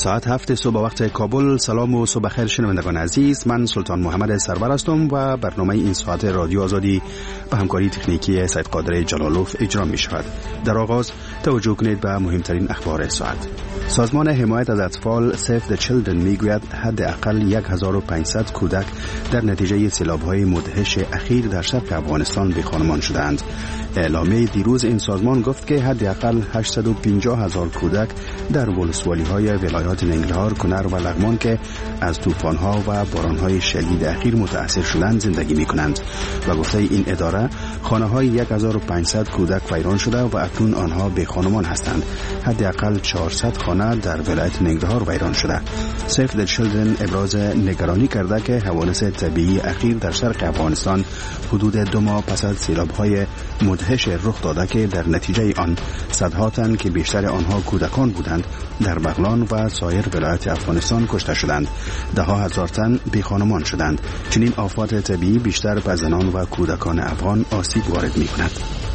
ساعت 7 صبح وقت کابل. سلام و صبح خیر شنوندگان عزیز، من سلطان محمد سرور هستم و برنامه این ساعت رادیو آزادی به همکاری تکنیکی سید قادر جلالوف اجرا می شود. در آغاز توجه کنید به مهمترین اخبار ساعت. سازمان حمایت از اطفال Save the Children میگوید حداقل 1500 کودک در نتیجه سیلاب‌های مدهش اخیر در شرق افغانستان بی‌خانمان شدند. اعلامیه دیروز این سازمان گفت که حداقل 850,000 کودک در ولسوالی‌های ولایات ننگرهار، کنر و لغمان که از طوفان‌ها و باران‌های شدید اخیر متأثر شدند زندگی می‌کنند و گفته این اداره خانه‌های 1500 کودک ویران شده و اکنون آنها بی‌خانمان هستند. حداقل 400 خانه در ولایت ننگرهار ویران شده. Save the Children ابراز نگرانی کرده که حوادث طبیعی اخیر در شرق افغانستان حدود 2 ماه پس از سیلاب‌های مدهش رخ داده که در نتیجه آن صدها تن که بیشتر آنها کودکان بودند در بغلان و سایر ولایات افغانستان کشته شدند. 10,000 تن بی‌خانمان شدند. چنین آفات طبیعی بیشتر به زنان و کودکان افغان آسیب وارد می‌کند.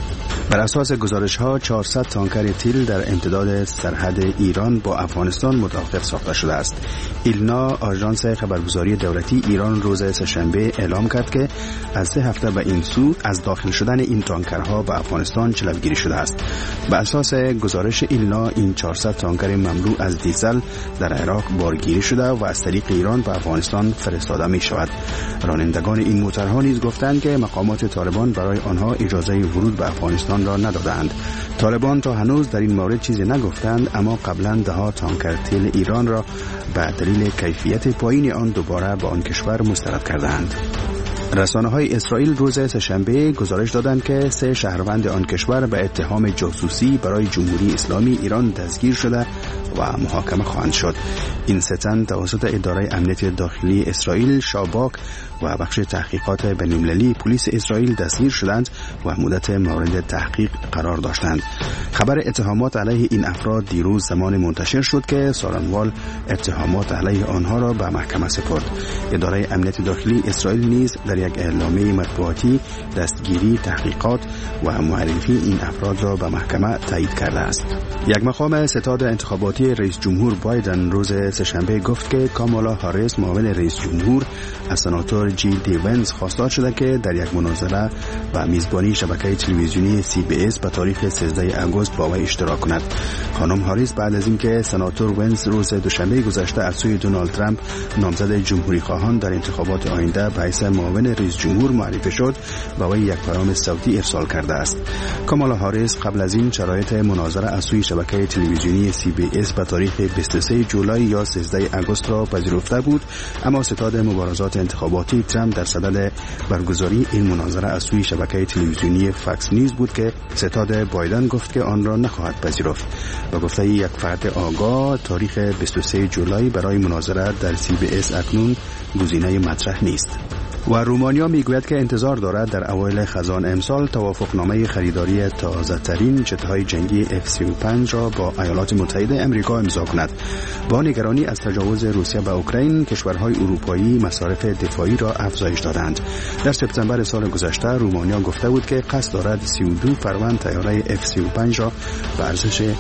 بر اساس گزارش‌ها 400 تانکر تیل در امتداد سرحد ایران با افغانستان متوقف ساخته شده است. ایلنا آژانس خبرگزاری دولتی ایران روز سه‌شنبه اعلام کرد که از 3 هفته به این سو از داخل شدن این تانکرها به افغانستان جلوگیری شده است. به اساس گزارش ایلنا این 400 تانکر مملو از دیزل در عراق بارگیری شده و از طریق ایران به افغانستان فرستاده می شود. رانندگان این موترها نیز گفتند که مقامات طالبان برای آنها اجازه ورود به افغانستان را ندادند. طالبان تا هنوز در این مورد چیزی نگفتند، اما قبلا 10 تانکر تیل ایران را به دلیل کیفیت پایین آن دوباره به آن کشور مسترد کردند. رسانه‌های اسرائیل روز سه‌شنبه گزارش دادند که 3 شهروند آن کشور به اتهام جاسوسی برای جمهوری اسلامی ایران دستگیر شده و محاکمه خواهند شد. این 3 تن توسط اداره امنیت داخلی اسرائیل شاباک و بخش تحقیقات بین‌المللی پلیس اسرائیل دستگیر شدند و مدت مورد تحقیق قرار داشتند. خبر اتهامات علیه این افراد دیروز زمان منتشر شد که سارنوال اتهامات علیه آنها را به محکمه سپرد. اداره امنیت داخلی اسرائیل نیز در یک اعلامیه مطبوعاتی دستگیری، تحقیقات و معرفی این افراد را به محکمه تایید کرده است. یک مقام ستاد انتخاباتی رئیس جمهور بایدن روز سه‌شنبه گفت که کامالا هاریس معاون رئیس جمهور از سناتور جی دی ونز خواستار شده که در یک مناظره و میزبانی شبکه تلویزیونی CBS به تاریخ 13 آگوست با وی اشتراک کند. خانم هاریس بعد از اینکه سناتور ونز روز دوشنبه گذشته از سوی دونالد ترامپ نامزد جمهوری خواهان در انتخابات آینده به حیث معاون رئیس جمهور معرفی شد، به وی یک پیام صوتی ارسال کرده است. کامالا هاریس قبل از این شرایط مناظره از سوی شبکه تلویزیونی CBS به تاریخ 23 جولای یا 13 آگوست را پذیرفته بود، اما ستاد مبارزات انتخاباتی ترامپ در صدد برگزاری این مناظره از سوی شبکه تلویزیونی فاکس نیوز بود که ستاد بایدن گفت که آن را نخواهد پذیرفت. با گفته یک فرد آگاه، تاریخ 23 جولای برای مناظره در CBS اکنون گزینه مطرح نیست. و رومانیا میگوید که انتظار دارد در اوایل خزان امسال توافقنامه خریداری تازه‌ترین جت‌های جنگی F-35 را با ایالات متحده آمریکا امضا کند. با نگرانی از تجاوز روسیه به اوکراین، کشورهای اروپایی مصارف دفاعی را افزایش دادند. در سپتامبر سال گذشته رومانیا گفته بود که قصد دارد 32 فروند طیاره F-35 را به ارزش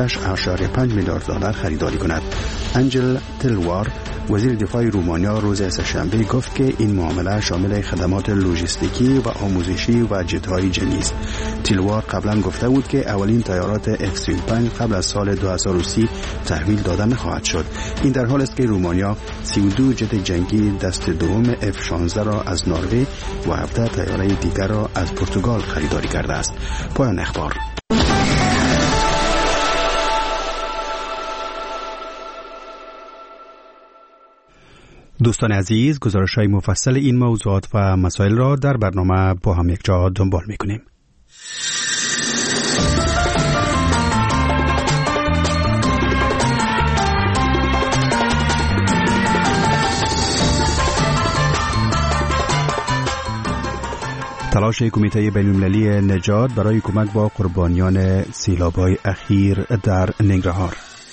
6.5 میلیارد دلار خریداری کند. انجل تلوار وزیر دفاع رومانیا روز سه‌شنبه گفت که این معامله شامل خدمات لوجستیکی و آموزشی و جت‌های جنگی است. تلوار قبلا گفته بود که اولین طیارات F-35 قبل از سال 2030 تحویل داده نخواهد شد. این در حالی است که رومانیا 32 جت جنگی دست دوم F-16 را از نروژ و 17 طیاره دیگر را از پرتغال خریداری کرده است. پایان اخبار. دوستان عزیز، گزارش‌های مفصل این موضوعات و مسائل را در برنامه با هم یک جا دنبال می‌کنیم. تلاش کمیته بین‌المللی نجات برای کمک با قربانیان سیلاب‌های اخیر در ننگرهار.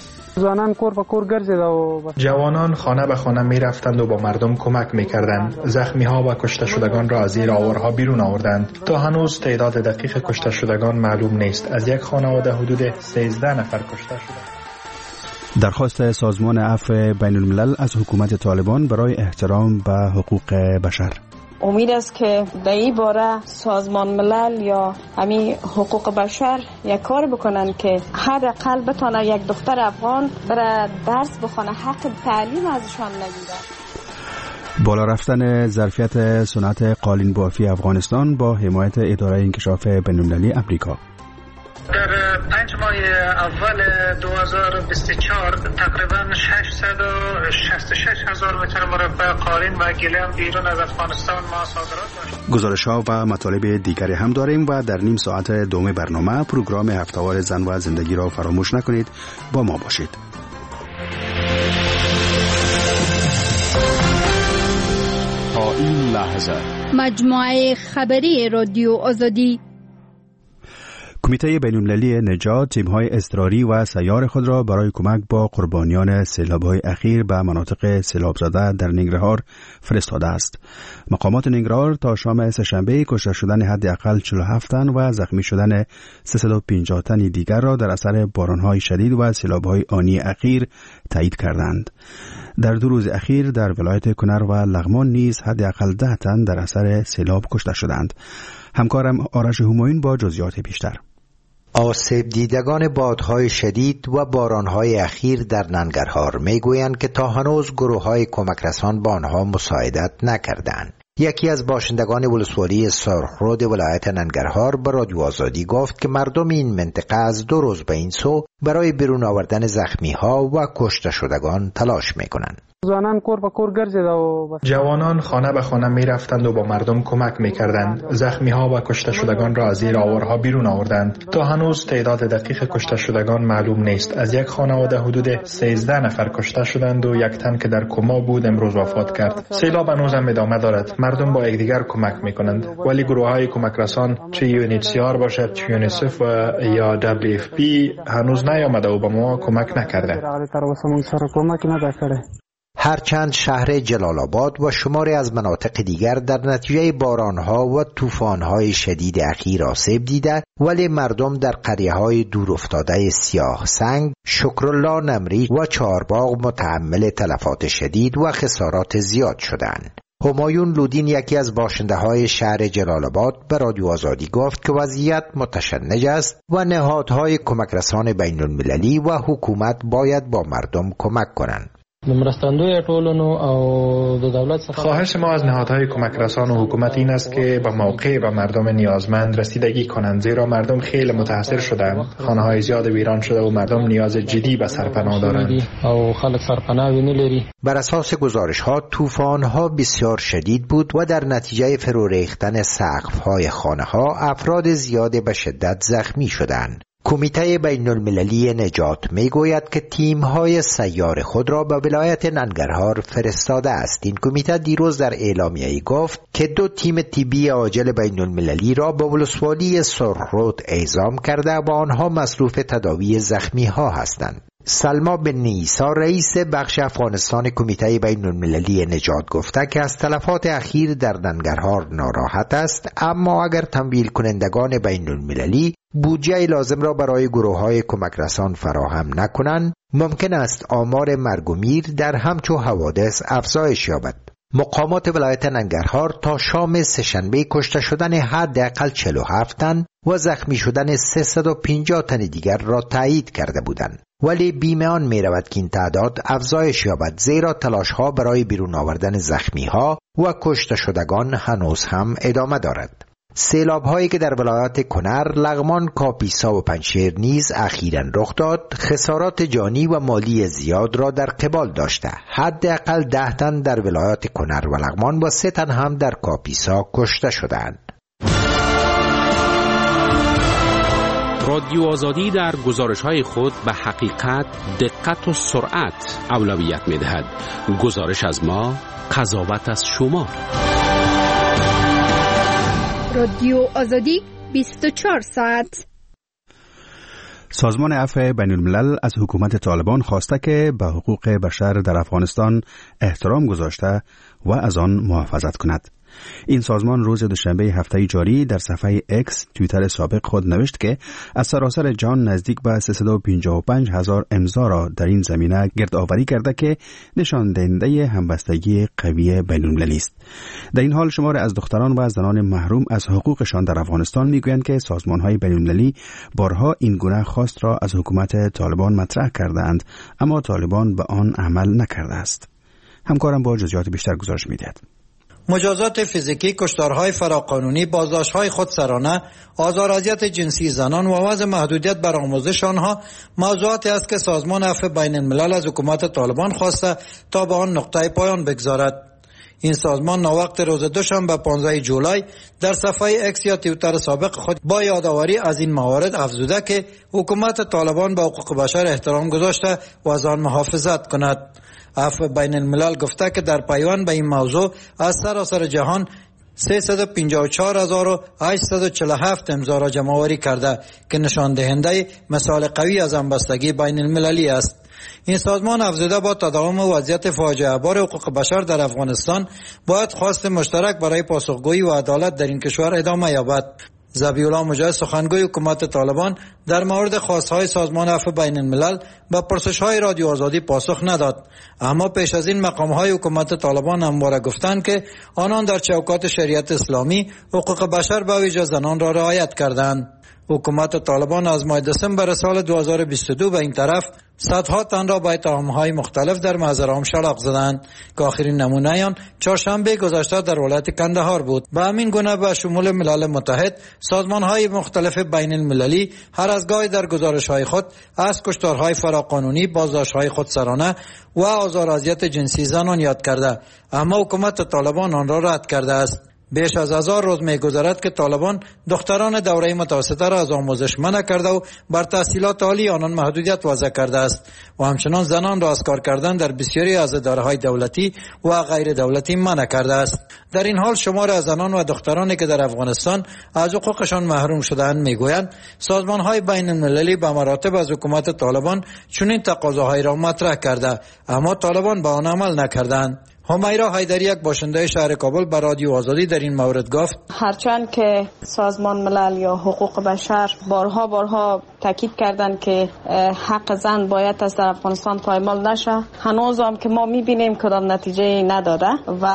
جوانان خانه به خانه می رفتند و با مردم کمک می کردند. زخمی ها و کشته شدگان را از زیر آورها بیرون آوردند. تا هنوز تعداد دقیق کشته شدگان معلوم نیست. از یک خانواده حدود 13 نفر کشته شدند. درخواست سازمان عفو بین الملل از حکومت طالبان برای احترام به حقوق بشر. امید است که در این باره سازمان ملل یا همین حقوق بشر یک کار بکنن که حداقل بتونه یک دختر افغان بره درس بخونه، حق تعلیم ازشان نگیره. بالا رفتن ظرفیت صنعت قالین بافی افغانستان با حمایت اداره انکشاف بین‌المللی امریکا. در 5 ماه اول 2024 تقریبا 666,000 متر مربع قالین و گلیم بیرون از افغانستان ما صادرات داشت. گزارش‌ها و مطالب دیگری هم داریم و در نیم ساعت دوم برنامه پروگرام هفته‌وار زن و زندگی را فراموش نکنید، با ما باشید. تا این لحظه مجموعه خبری رادیو آزادی. کمیته بین‌المللی نجات تیم‌های اضطراری و سیار خود را برای کمک با قربانیان سیلاب‌های اخیر به مناطق سیلاب زده در ننگرهار فرستاده است. مقامات ننگرهار تا شام سه‌شنبه کشته شدن حداقل 47 تن و زخمی شدن 350 تن دیگر را در اثر باران‌های شدید و سیلاب‌های آنی اخیر تایید کردند. در 2 روز اخیر در ولایت کنر و لغمان نیز حداقل 10 تن در اثر سیلاب کشته شدند. همکارم آرش همایون با جزئیات بیشتر. آسیب دیدگان بادهای شدید و بارانهای اخیر در ننگرهار میگویند که تا هنوز گروه‌های کمک رسان با آنها مساعدت نکردند. یکی از باشندگان ولسوالی سرخرود ولایت ننگرهار به رادیو آزادی گفت که مردم این منطقه از 2 روز به این سو برای بیرون آوردن زخمی‌ها و کشته شدگان تلاش می‌کنند. جوانان خانه به خانه می رفتند و با مردم کمک می کردند. زخمی ها و کشته شدگان را از زیر آورها بیرون آوردند. تا هنوز تعداد دقیق کشته شدگان معلوم نیست. از یک خانواده حدود 13 نفر کشته شدند و 1 تن که در کما بود امروز وفات کرد. سیلاب هنوز هم ادامه دارد. مردم با یکدیگر کمک می کنند، ولی گروه های کمک رسان چه UNHCR باشد، چه یونیسف و یا WFP هنوز نیامده و به ما کمک نکرده. هرچند شهر جلال آباد و شماری از مناطق دیگر در نتیجه بارانها و طوفانهای شدید اخیر آسیب دیده، ولی مردم در قریه‌های دور افتاده سیاه سنگ، شکرالله نمری و چهارباغ متحمل تلفات شدید و خسارات زیاد شدند. همایون لودین یکی از باشنده‌های شهر جلال آباد به رادیو آزادی گفت که وضعیت متشنج است و نهادهای کمک رسان بین المللی و حکومت باید با مردم کمک کنند. خواهش ما از نهادهای کمک رسان و حکومت این است که به موقع به مردم نیازمند رسیدگی کنند، زیرا مردم خیلی متاثر شدند. خانه‌های زیاد ویران شده و مردم نیاز جدی به سرپناه دارند. بر اساس گزارش‌ها طوفان‌ها بسیار شدید بود و در نتیجه فرو ریختن سقف‌های خانه‌ها افراد زیاد به شدت زخمی شدند. کمیته بین المللی نجات میگوید که تیم‌های سیار خود را به ولایت ننگرهار فرستاده است. این کمیته دیروز در اعلامیه‌ای گفت که 2 تیم طبی عاجل بین المللی را به ولسوالی سرخرود اعزام کرده و آنها مصروف تداوی زخمی‌ها هستند. سلما بن نیسا رئیس بخش افغانستان کمیته بین المللی نجات گفته که از تلفات اخیر در ننگرهار ناراحت است، اما اگر تمویل کنندگان بین المللی بودجه لازم را برای گروه‌های کمک رسان فراهم نکنند، ممکن است آمار مرگ و میر در همچو حوادث افزایش یابد. مقامات ولایت ننگرهار تا شام سه‌شنبه کشته شدن حداقل 47 تن و زخمی شدن 350 تن دیگر را تایید کرده بودند، ولی بیمیان می رود که این تعداد افزایش یابد، زیرا تلاش‌ها برای بیرون آوردن زخمی‌ها و کشته شدگان هنوز هم ادامه دارد. سیلاب‌هایی که در ولایات کنر، لغمان، کاپیسا و پنجشیر نیز اخیراً رخ داد، خسارات جانی و مالی زیاد را در قبال داشته. حداقل 10 تن در ولایات کنر و لغمان و 3 تن هم در کاپیسا کشته شدند. رادیو آزادی در گزارش‌های خود به حقیقت، دقت و سرعت اولویت می‌دهد. گزارش از ما، قضاوت از شما. رادیو آزادی 24 ساعت. سازمان عفو بین الملل از حکومت طالبان خواسته که به حقوق بشر در افغانستان احترام گذاشته و از آن محافظت کند. این سازمان روز دوشنبه هفته جاری در صفحه اکس توییتر سابق خود نوشت که از سراسر جهان نزدیک به 355,000 امضا را در این زمینه گردآوری کرده که نشان دهنده همبستگی قوی بین‌المللی است. در این حال شمار از دختران و زنان محروم از حقوقشان در افغانستان میگویند که سازمان‌های بین‌المللی بارها این گونه خواست را از حکومت طالبان مطرح کردند، اما طالبان به آن عمل نکرده است. همکارم با جزئیات بیشتر گزارش می‌دهد. مجازات فیزیکی، کشتارهای فراقانونی، بازداشت‌های خودسرانه، آزار و اذیت جنسی زنان و وضع محدودیت بر آموزش آنها موضوعاتی است که سازمان عفو بین الملل از حکومت طالبان خواسته تا به آن نقطه پایان بگذارد. این سازمان ناوقت روز دوشنبه 15 جولای در صفحه اکس یا توییتر سابق خود با یادآوری از این موارد افزوده که حکومت طالبان به حقوق بشر احترام گذاشته و از آن محافظت کند. عفو بین الملل گفته که در پیوند به این موضوع از سراسر جهان 354,847 امضا را جمع آوری کرده که نشان دهنده مثال قوی از همبستگی بین المللی است. این سازمان افزوده با تداوم وضعیت فاجعه بار حقوق بشر در افغانستان باید خواست مشترک برای پاسخگویی و عدالت در این کشور ادامه یابد. ذبیح الله مجاهد سخنگوی حکومت طالبان در مورد خواستهای سازمان عفو بین الملل به پرسش‌های رادیو آزادی پاسخ نداد، اما پیش از این مقام‌های حکومت طالبان همواره گفتند که آنان در چوکات شریعت اسلامی حقوق بشر به ویژه زنان را رعایت کردند. حکومت طالبان از ماه دسامبر سال 2022 به این طرف صدها تن را با اتهام‌های مختلف در محضر شلاق زدند که آخرین نمونه آن چهارشنبه گذشته در ولایت کندهار بود. به همین گونه به شمول ملل متحد سازمان‌های مختلف بین المللی هر از گاهی در گزارش‌های خود از کشتارهای فراقانونی، بازداشت‌های خودسرانه و آزار و اذیت جنسی زنان یاد کرده، اما حکومت طالبان آن را رد کرده است. بیش از 1000 روز می‌گذرد که طالبان دختران دوره متوسطه را از آموزش منع کرده و بر تحصیلات عالی آنان محدودیت وضع کرده است و همچنان زنان را از کار کردن در بسیاری از اداره‌های دولتی و غیر دولتی منع کرده است. در این حال شمار از زنان و دخترانی که در افغانستان از حقوقشان محروم شده‌اند میگویند سازمان‌های بین المللی به مراتب از حکومت طالبان چنین تقاضاهایی را مطرح کرده، اما طالبان به آن عمل نکردند. همیرا حیدری، یک باشنده شهر کابل، به رادیو آزادی در این مورد گفت هرچند که سازمان ملل یا حقوق بشر بارها تاکید کردند که حق زن باید از در افغانستان پایمال نشه، هنوز هم که ما میبینیم کدام نتیجه نداده و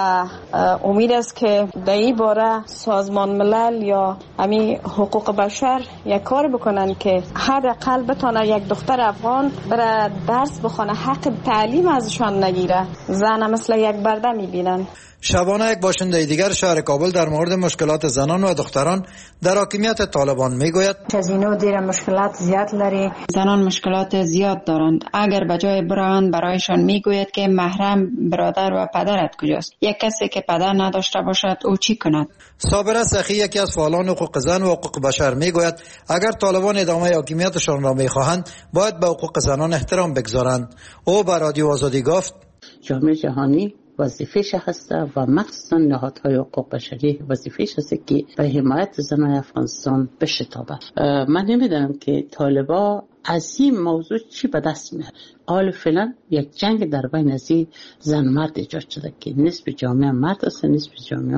امید است که در این باره سازمان ملل یا همین حقوق بشر یک کار بکنن که حداقل بتونه یک دختر افغان بره درس بخونه، حق تعلیم ازشان نگیره. زن مثل یک برده میبینن. شبانه، یک باشنده دیگر شهر کابل، در مورد مشکلات زنان و دختران در حاکمیت طالبان میگوید از اینو دیر مشکلات زیاد لري. زنان مشکلات زیاد دارند. اگر بجای بران برایشان میگوید که محرم برادر و پدرت کجاست، یک کسی که پدر نداشته باشد او چی کند؟ صابره سخی، یکی از فعالان حقوق زن و حقوق بشر میگوید اگر طالبان ادامه حاکمیتشان را میخواهند باید به حقوق زنان احترام بگذارند. او به رادیو آزادی گفت جامعه جهانی وظیفه‌ش هست و مخصوصا نهادهای حقوق بشری وظیفه‌ش هست که به حمایت زنان افغانستان بشتابه. من نمیدونم که طالبا از این موضوع چی به دست میاره. حال فعلا یک جنگ در بین از زن مرد ایجاد شده که نصف جامعه مرد است، نصف جامعه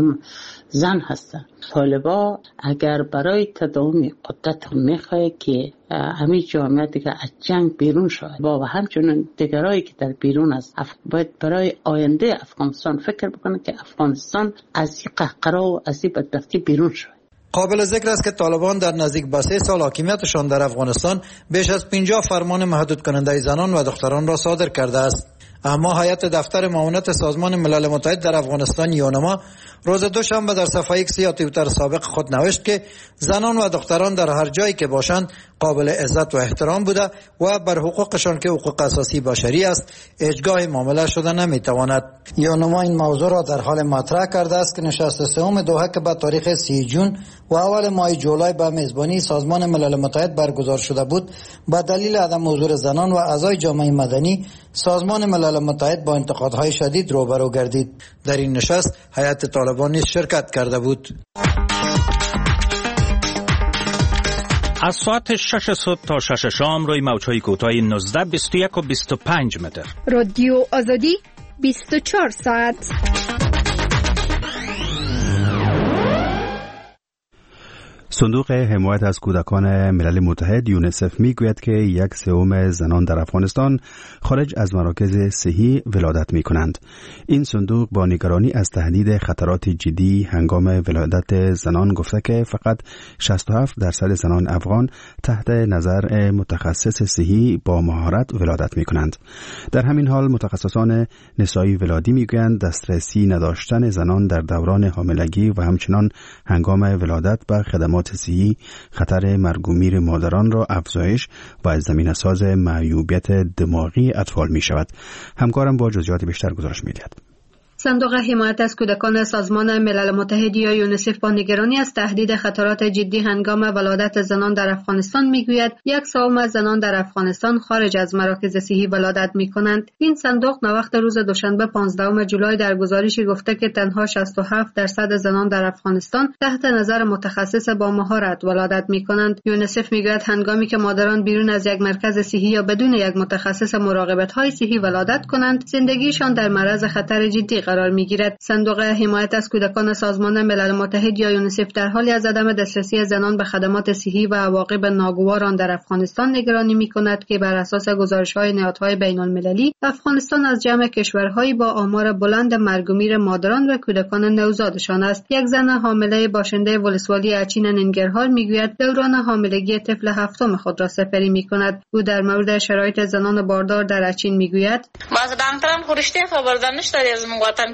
زن هست. طالبا اگر برای تداوم قدرت میخواه که همین جامعه دیگه از جنگ بیرون شود و همچنین دیگرایی که در بیرون است باید برای آینده افغانستان فکر بکنه که افغانستان از این قهقرا و از این بدبختی بیرون شود. قابل ذکر است که طالبان در نزدیک به 3 سال حاکمیتشان در افغانستان بیش از 50 فرمان محدود کننده زنان و دختران را صادر کرده است. اما هیئت دفتر معاونت سازمان ملل متحد در افغانستان یونما روز دوشنبه در صفحه ایکس یا توییتر سابق خود نوشت که زنان و دختران در هر جایی که باشند قابل عزت و احترام بوده و بر حقوقشان که حقوق اساسی بشری است اجگاه معامله شده نمیتواند. یونما این موضوع را در حال مطرح کرده است که نشست سوم دوحه که به تاریخ 30 جون و اول ماه جولای به میزبانی سازمان ملل متحد برگزار شده بود به دلیل عدم حضور زنان و اعضای جامعه مدنی سازمان ملل متحد با انتقادهای شدید روبرو گردید. در این نشست هیئت طالبان نیز شرکت کرده بود. از ساعت 6 صبح تا 6 شام روی موج‌های کوتاه 19، 21 و 25 متر. رادیو آزادی 24 ساعت. صندوق حمایت از کودکان ملل متحد یونیسف میگوید که 1/3 زنان در افغانستان خارج از مراکز صحی ولادت می کنند. این صندوق با نگرانی از تهدید خطرات جدی هنگام ولادت زنان گفته که فقط 67% زنان افغان تحت نظر متخصص صحی با مهارت ولادت می کنند. در همین حال متخصصان نسایی ولادی میگویند دسترسی نداشتن زنان در دوران حاملگی و همچنان هنگام ولادت به خدمات صحی خطر مرگ و میر مادران را افزایش و از زمینه‌ساز معیوبیت دماغی اطفال می شود. همکارم با جزئیات بیشتر گزارش می دهد. صندوق حمایت از کودکان سازمان ملل متحد یا یونیسف با نگرانی از تهدید خطرات جدی هنگام ولادت زنان در افغانستان میگوید 1/3 زنان در افغانستان خارج از مراکز صحی ولادت میکنند. این صندوق نوقت روز دوشنبه 15 جولای در گزارشی گفته که تنها 67% زنان در افغانستان تحت نظر متخصص با مهارت ولادت میکنند. یونیسف میگوید هنگامی که مادران بیرون از یک مرکز صحی یا بدون یک متخصص مراقبت های صحی ولادت کنند، زندگیشان در معرض خطر جدی قرار میگیرد. صندوق حمایت از کودکان سازمان ملل متحد یا یونیسف در حالی از عدم دسترسی زنان به خدمات صحی و عواقب ناگوار آن در افغانستان نگرانی میکند که بر اساس گزارش‌های نهادهای بین‌المللی افغانستان از جمع کشورهایی با آمار بلند مرگ و میر مادران و کودکان نوزادشان است. یک زن حامله باشنده ولسوالی اچین ننگرهار میگوید دوران حاملگی طفل هفتم خود را سپری میکند. او در مورد شرایط زنان باردار در اچین میگوید باز دانتران خورشته خبر دانشتر از وطن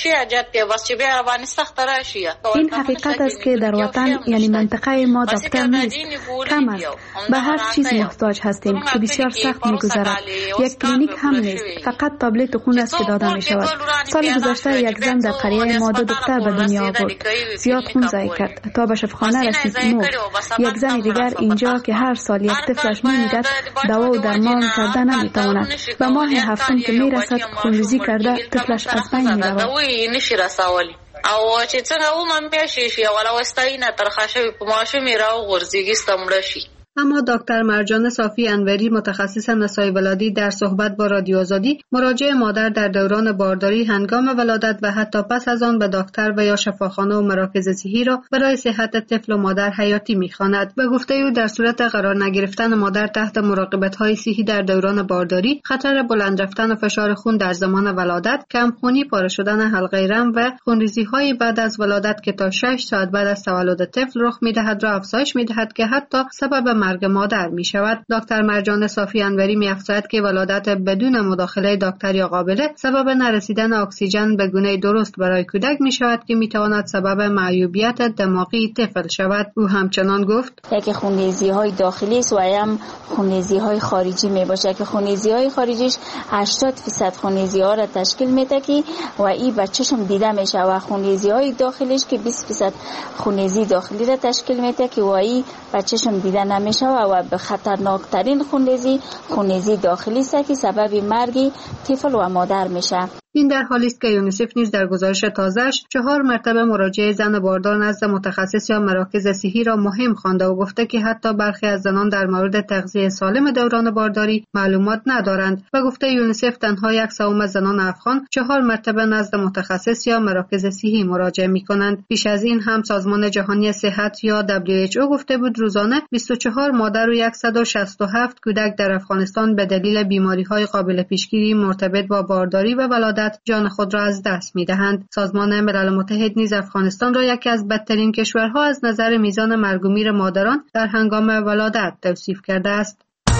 این حقیقت است که در وطن یعنی منطقه ما دکتر نیست، کم است. به هر چیز محتاج هستیم که بسیار سخت می‌گذرد. یک کلینیک هم نیست، فقط تابلت خون است که داده می شود. سال گذشته یک زن در قریه ما 2 دختر به دنیا آورد. زیاد خون ضایع کرد تا به شفاخانه رسید مرد. یک زن دیگر اینجا که هر سال یک طفلش می‌میرد دوا و درمان کرده نمی‌تواند. به ماه هفتم که میرسد خونریزی کرده طفلش از بین می‌رود. نشي رساولي او چې څنګه ومن بیا شي ولا وستاینه ترخاشه په ماشه میراو غورځيږي ستمړه شي. اما دکتر مرجان صافی انوری متخصص نسای ولادی در صحبت با رادیو آزادی مراجعه مادر در دوران بارداری هنگام ولادت و حتی پس از آن به دکتر و یا شفاخانه و مراکز صحی را برای صحت طفل و مادر حیاتی می‌خواند. به گفته او در صورت قرار نگرفتن مادر تحت مراقبت‌های صحی در دوران بارداری خطر بلند رفتن فشار خون در زمان ولادت، کمخونی، پاره شدن حلقه رم و خونریزی‌های بعد از ولادت که تا 6 ساعت بعد از تولد طفل رخ می‌دهد را افزایش می‌دهد که حتی سبب مرگ مادر می شود. دکتر مرجان صافی انوری می افزاید که ولادت بدون مداخله دکتر یا قابله سبب نرسیدن اکسیژن به گونه درست برای کودک می شود که می تواند سبب معیوبیت دماغی طفل شود. او همچنان گفت یکی خونریزی های داخلی است و هم خونریزی های خارجی می باشه که خونریزی های خارجیش 80% خونریزی ها را تشکیل میده که و این بچه‌شم دیده میشه و خونریزی های داخلیش که 20% خونریزی داخلی را تشکیل میده که و این بچه‌شم دیده نمیشه و به خطرناکترین خونریزی داخلی است که سبب مرگ طفل و مادر میشه. این در حالی است که یونیسف نیز در گزارش تازه‌اش 4 مرتبه مراجعه زن باردار نزد متخصص یا مراکز صحی را مهم خوانده و گفته که حتی برخی از زنان در مورد تغذیه سالم دوران بارداری معلومات ندارند. و گفته یونیسف تنها 1/3 زنان افغان 4 مرتبه نزد متخصص یا مراکز صحی مراجعه می‌کنند. پیش از این هم سازمان جهانی صحت یا WHO گفته بود روزانه 24 مادر و 167 کودک در افغانستان به دلیل بیماری‌های قابل پیشگیری مرتبط با بارداری و ولادت جان خود را از دست می‌دهند. سازمان ملل متحد نیز افغانستان را یکی از بدترین کشورها از نظر میزان مرگ و میر مادران در هنگام ولادت توصیف کرده است.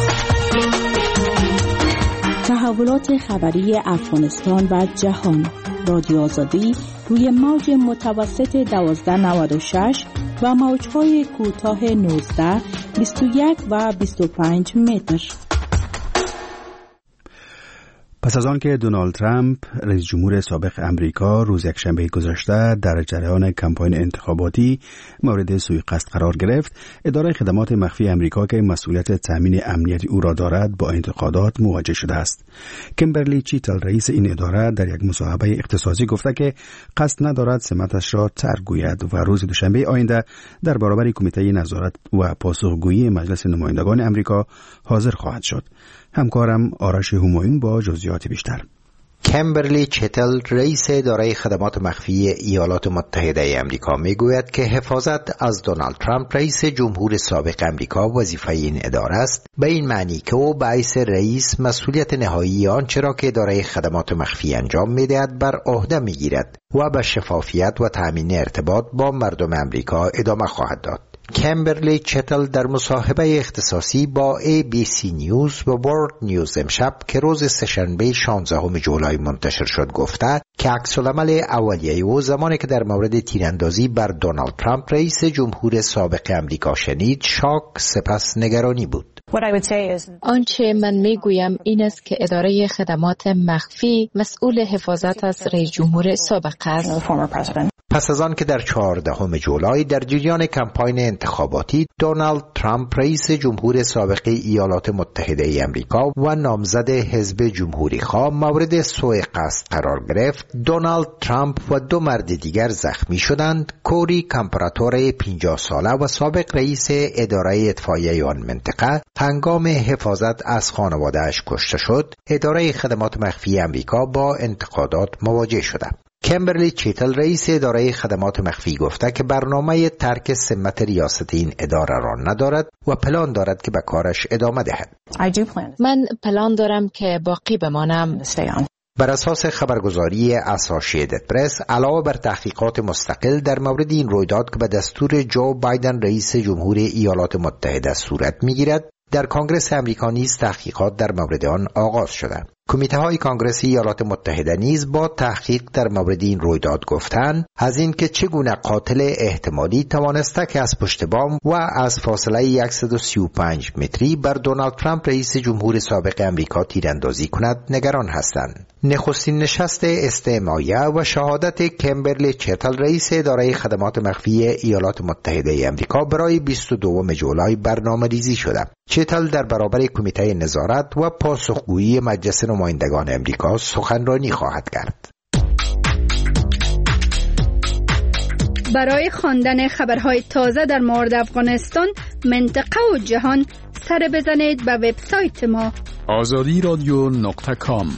تحولات خبری افغانستان و جهان. رادیو آزادی روی موج متوسط 1296 و موج‌های کوتاه 19، 21 و 25 متر. پس از آن که دونالد ترامپ رئیس جمهور سابق امریکا روز یکشنبه گذشته در جریان کمپاین انتخاباتی مورد سوءقصد قرار گرفت، اداره خدمات مخفی امریکا که مسئولیت تامین امنیت او را دارد با انتقادات مواجه شده است. کیمبرلی چیتل رئیس این اداره در یک مصاحبه اختصاصی گفته که قصد ندارد سمتش را ترک گوید و روز دوشنبه آینده در برابر کمیته نظارت و پاسخگویی مجلس نمایندگان امریکا حاضر خواهد شد. همکارم آرش همایون با جزئیات بیشتر. کمبرلی چتل رئیس اداره خدمات مخفی ایالات متحده آمریکا میگوید که حفاظت از دونالد ترامپ رئیس جمهور سابق آمریکا وظیفه این اداره است، به این معنی که او باعث رئیس مسئولیت نهایی آنچه را که اداره خدمات مخفی انجام میدهد بر عهده میگیرد و به شفافیت و تامین ارتباط با مردم آمریکا ادامه خواهد داد. کمبرلی چتل در مصاحبه اختصاصی با ABC نیوز و ورلد نیوز امشب که روز سه‌شنبه 16 جولای منتشر شد گفته که عکس‌العمل اولیه او زمانی که در مورد تیراندازی بر دونالد ترامپ رئیس جمهور سابق آمریکا شنید شاک سپس نگرانی بود. آنچه من میگویم این است که اداره خدمات مخفی مسئول حفاظت از رئیس جمهور سابق است. پس از آن که در 14 جولای در جریان کمپاین انتخاباتی دونالد ترامپ رئیس جمهور سابق ایالات متحده آمریکا و نامزد حزب جمهوری خواه مورد سوء قصد قرار گرفت، دونالد ترامپ و دو مرد دیگر زخمی شدند. کوری کامپراتور 50 ساله و سابق رئیس اداره اطفائیه آن منطقه هنگام حفاظت از خانواده‌اش کشته شد. اداره خدمات مخفی آمریکا با انتقادات مواجه شده. کمبرلی چتل رئیس اداره خدمات مخفی گفته که برنامه ترک سمت ریاست این اداره را ندارد و پلان دارد که به کارش ادامه دهد. من پلان دارم که باقی بمانم. بر اساس خبرگزاری اسوسییتد پرس، علاوه بر تحقیقات مستقل در مورد این رویداد که به دستور جو بایدن رئیس جمهور ایالات متحده صورت می‌گیرد، در کنگره آمریکا نیز تحقیقات در مورد آن آغاز شده. کمیته های کنگره ایالات متحده نیز با تحقیق در مورد این رویداد گفتند از اینکه چگونه قاتل احتمالی توانسته که از پشت بام و از فاصله 135 متری بر دونالد ترامپ رئیس جمهور سابق آمریکا تیراندازی کند نگران هستند. نخستین نشست استماعیه و شهادت کمبرلی چتل رئیس اداره خدمات مخفی ایالات متحده آمریکا برای 22 جولای برنامه‌ریزی شده. چتل در برابر کمیته نظارت و پاسخگویی مجلس نمایندگان آمریکا سخنرانی خواهد کرد. برای خواندن خبرهای تازه در مورد افغانستان، منطقه و جهان سر بزنید به وبسایت ما azadiradyo.com.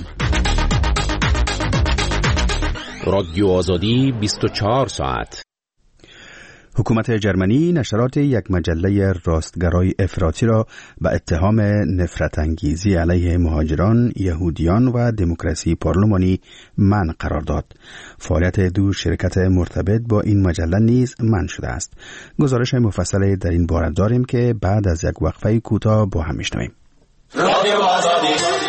رادیو آزادی 24 ساعت. حکومت جرمنی نشرات یک مجله راستگرای افراطی را به اتهام نفرت انگیزی علیه مهاجران، یهودیان و دموکراسی پارلمانی منع قرار داد. فعالیت دو شرکت مرتبط با این مجله نیز منع شده است. گزارش مفصل در این باره داریم که بعد از یک وقفه کوتاه با هم میشنویم. رادیو آزادی.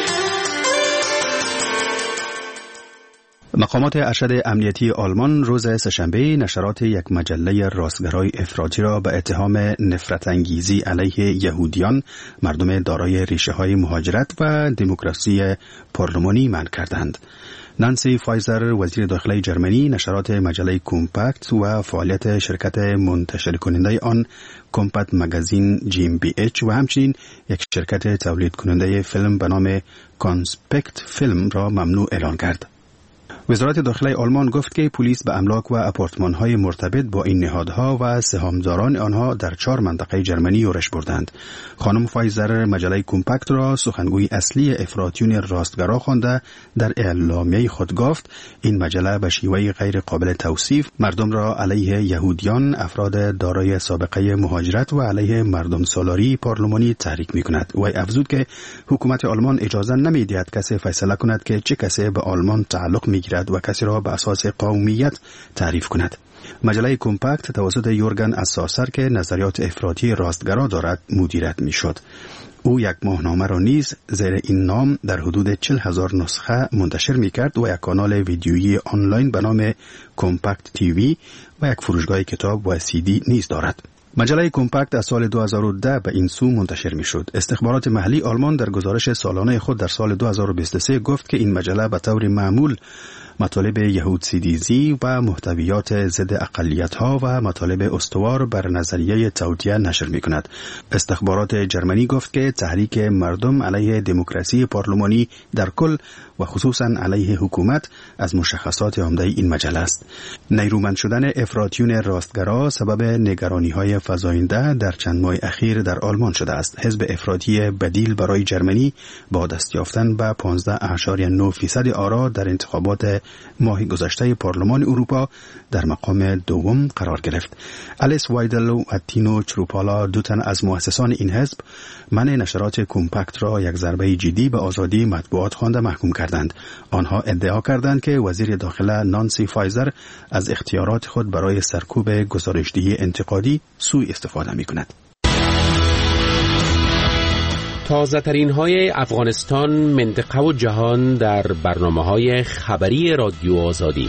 مقامات ارشد امنیتی آلمان روز سه‌شنبه نشرات یک مجله راستگرای افراطی را به اتهام نفرت انگیزی علیه یهودیان، مردم دارای ریشه‌های مهاجرت و دموکراسی پارلمانی منع کردند. نانسی فایزر وزیر داخلی جرمنی نشرات مجله کمپکت و فعالیت شرکت منتشر کننده آن کمپکت مگزین GmbH و همچنین یک شرکت تولید کننده فیلم به نام کانسپکت فیلم را ممنوع اعلان کرد. وزارت داخلی آلمان گفت که پلیس به املاک و آپارتمان‌های مرتبط با این نهادها و سهامداران آنها در 4 منطقه جرمنی یورش بردند. خانم فایزر مجله کمپکت را سخنگوی اصلی افراطیون راستگرا خوانده در اعلامیه خود گفت این مجله به شیوه غیر قابل توصیف مردم را علیه یهودیان، افراد دارای سابقه مهاجرت و علیه مردم سالاری پارلمانی تحریک می‌کند. و افزود که حکومت آلمان اجازه نمی‌دهد کسی فیصله کند که چه کسی به آلمان تعلق می‌گیرد و کسی را به اساس قومیت تعریف کند. مجله کمپکت توسط یورگن اساسر که نظریات افراطی راستگرا دارد مدیریت میشد. او یک ماهنامه را نیز زیر این نام در حدود 40,000 نسخه منتشر میکرد و یک کانال ویدیویی آنلاین به نام کمپکت تیوی و یک فروشگاه کتاب و CD نیز دارد. مجله کمپکت از سال 2010 به این سو منتشر می شد. استخبارات محلی آلمان در گزارش سالانه خود در سال 2023 گفت که این مجله به طور معمول مطالب یهود سیدیزی و محتویات ضد اقلیت‌ها و مطالب استوار بر نظریه توطئه نشر می‌کند. استخبارات جرمنی گفت که تحریک مردم علیه دموکراسی پارلمانی در کل و خصوصاً علیه حکومت از مشخصات عمده این مجله است. نیرومند شدن افراطیون راستگرا سبب نگرانی‌های فزاینده در چند ماه اخیر در آلمان شده است. حزب افراطی بدیل برای جرمنی با دست یافتن به 15.9% آرا در انتخابات ماه گذشته پارلمان اروپا در مقام دوم قرار گرفت. الیس وایدل و اتینو چروپالا، دو تن از مؤسسان این حزب، منع نشرات کمپکت را یک ضربه جدی به آزادی مطبوعات خوانده محکوم کردند. آنها ادعا کردند که وزیر داخله نانسی فایزر از اختیارات خود برای سرکوب گزارشدهی انتقادی سوء استفاده می‌کند. تازه ترین های افغانستان، منطقه و جهان در برنامه‌های خبری رادیو آزادی.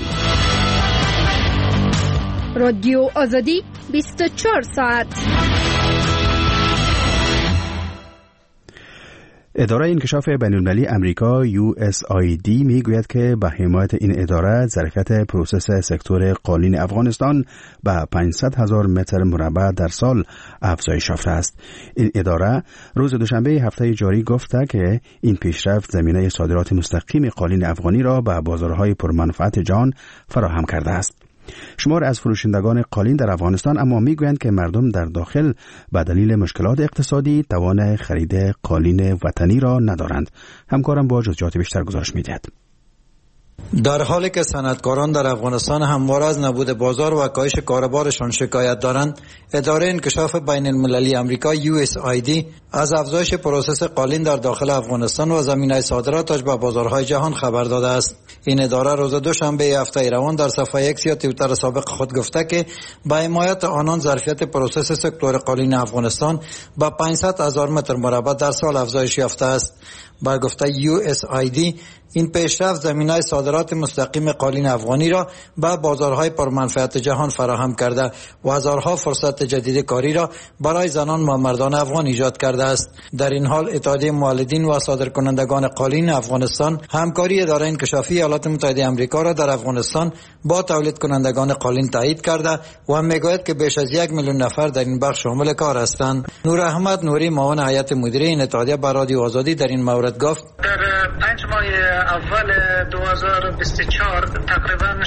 رادیو آزادی 24 ساعت. اداره انکشاف بین‌المللی امریکا USAID میگوید که به حمایت این اداره ظرفیت پروسس سکتور قالین افغانستان به 500,000 متر مربع در سال افزایش یافته است. این اداره روز دوشنبه هفته جاری گفته که این پیشرفت زمینه صادرات مستقیم قالین افغانی را به بازارهای پرمنفعت جهان فراهم کرده است. شمار از فروشندگان قالین در افغانستان اما میگویند که مردم در داخل به دلیل مشکلات اقتصادی توان خرید قالین وطنی را ندارند. همکارم با جزئیات بیشتر گزارش می‌دهد. در حالی که صنعتکاران در افغانستان همواره از نبود بازار و کاهش کاربارشان شکایت دارند، اداره انکشاف بین المللی امریکا USAID از افزایش پروسس قالین در داخل افغانستان و زمینه صادراتش به بازارهای جهان خبر داده است. این اداره روز دوشنبه هفته روان در صفحه ایکس یا توییتر سابق خود گفته که با حمایت آنان ظرفیت پروسس سکتور قالین افغانستان به 500,000 متر مربع در سال افزایش یافته است. با گفته USAID این پیشرفت زمینه صادرات مستقیم قالین افغانی را به بازارهای پرمنفعت جهان فراهم کرده و هزارها فرصت جدید کاری را برای زنان و مردان افغان ایجاد کرده است. در این حال اتحادیه مولدین و صادرکنندگان قالین افغانستان همکاری اداره انکشافی ایالات متحده آمریکا را در افغانستان با تولید کنندگان قالین تایید کرده و میگوید که بیش از 1 میلیون نفر در این بخش شامل کار هستند. نور احمد نوری، معاون هیئت مدیره این اتحادیه، با رادیو آزادی در این مورد گفت: در 5 ماه اول 2024 تقریبا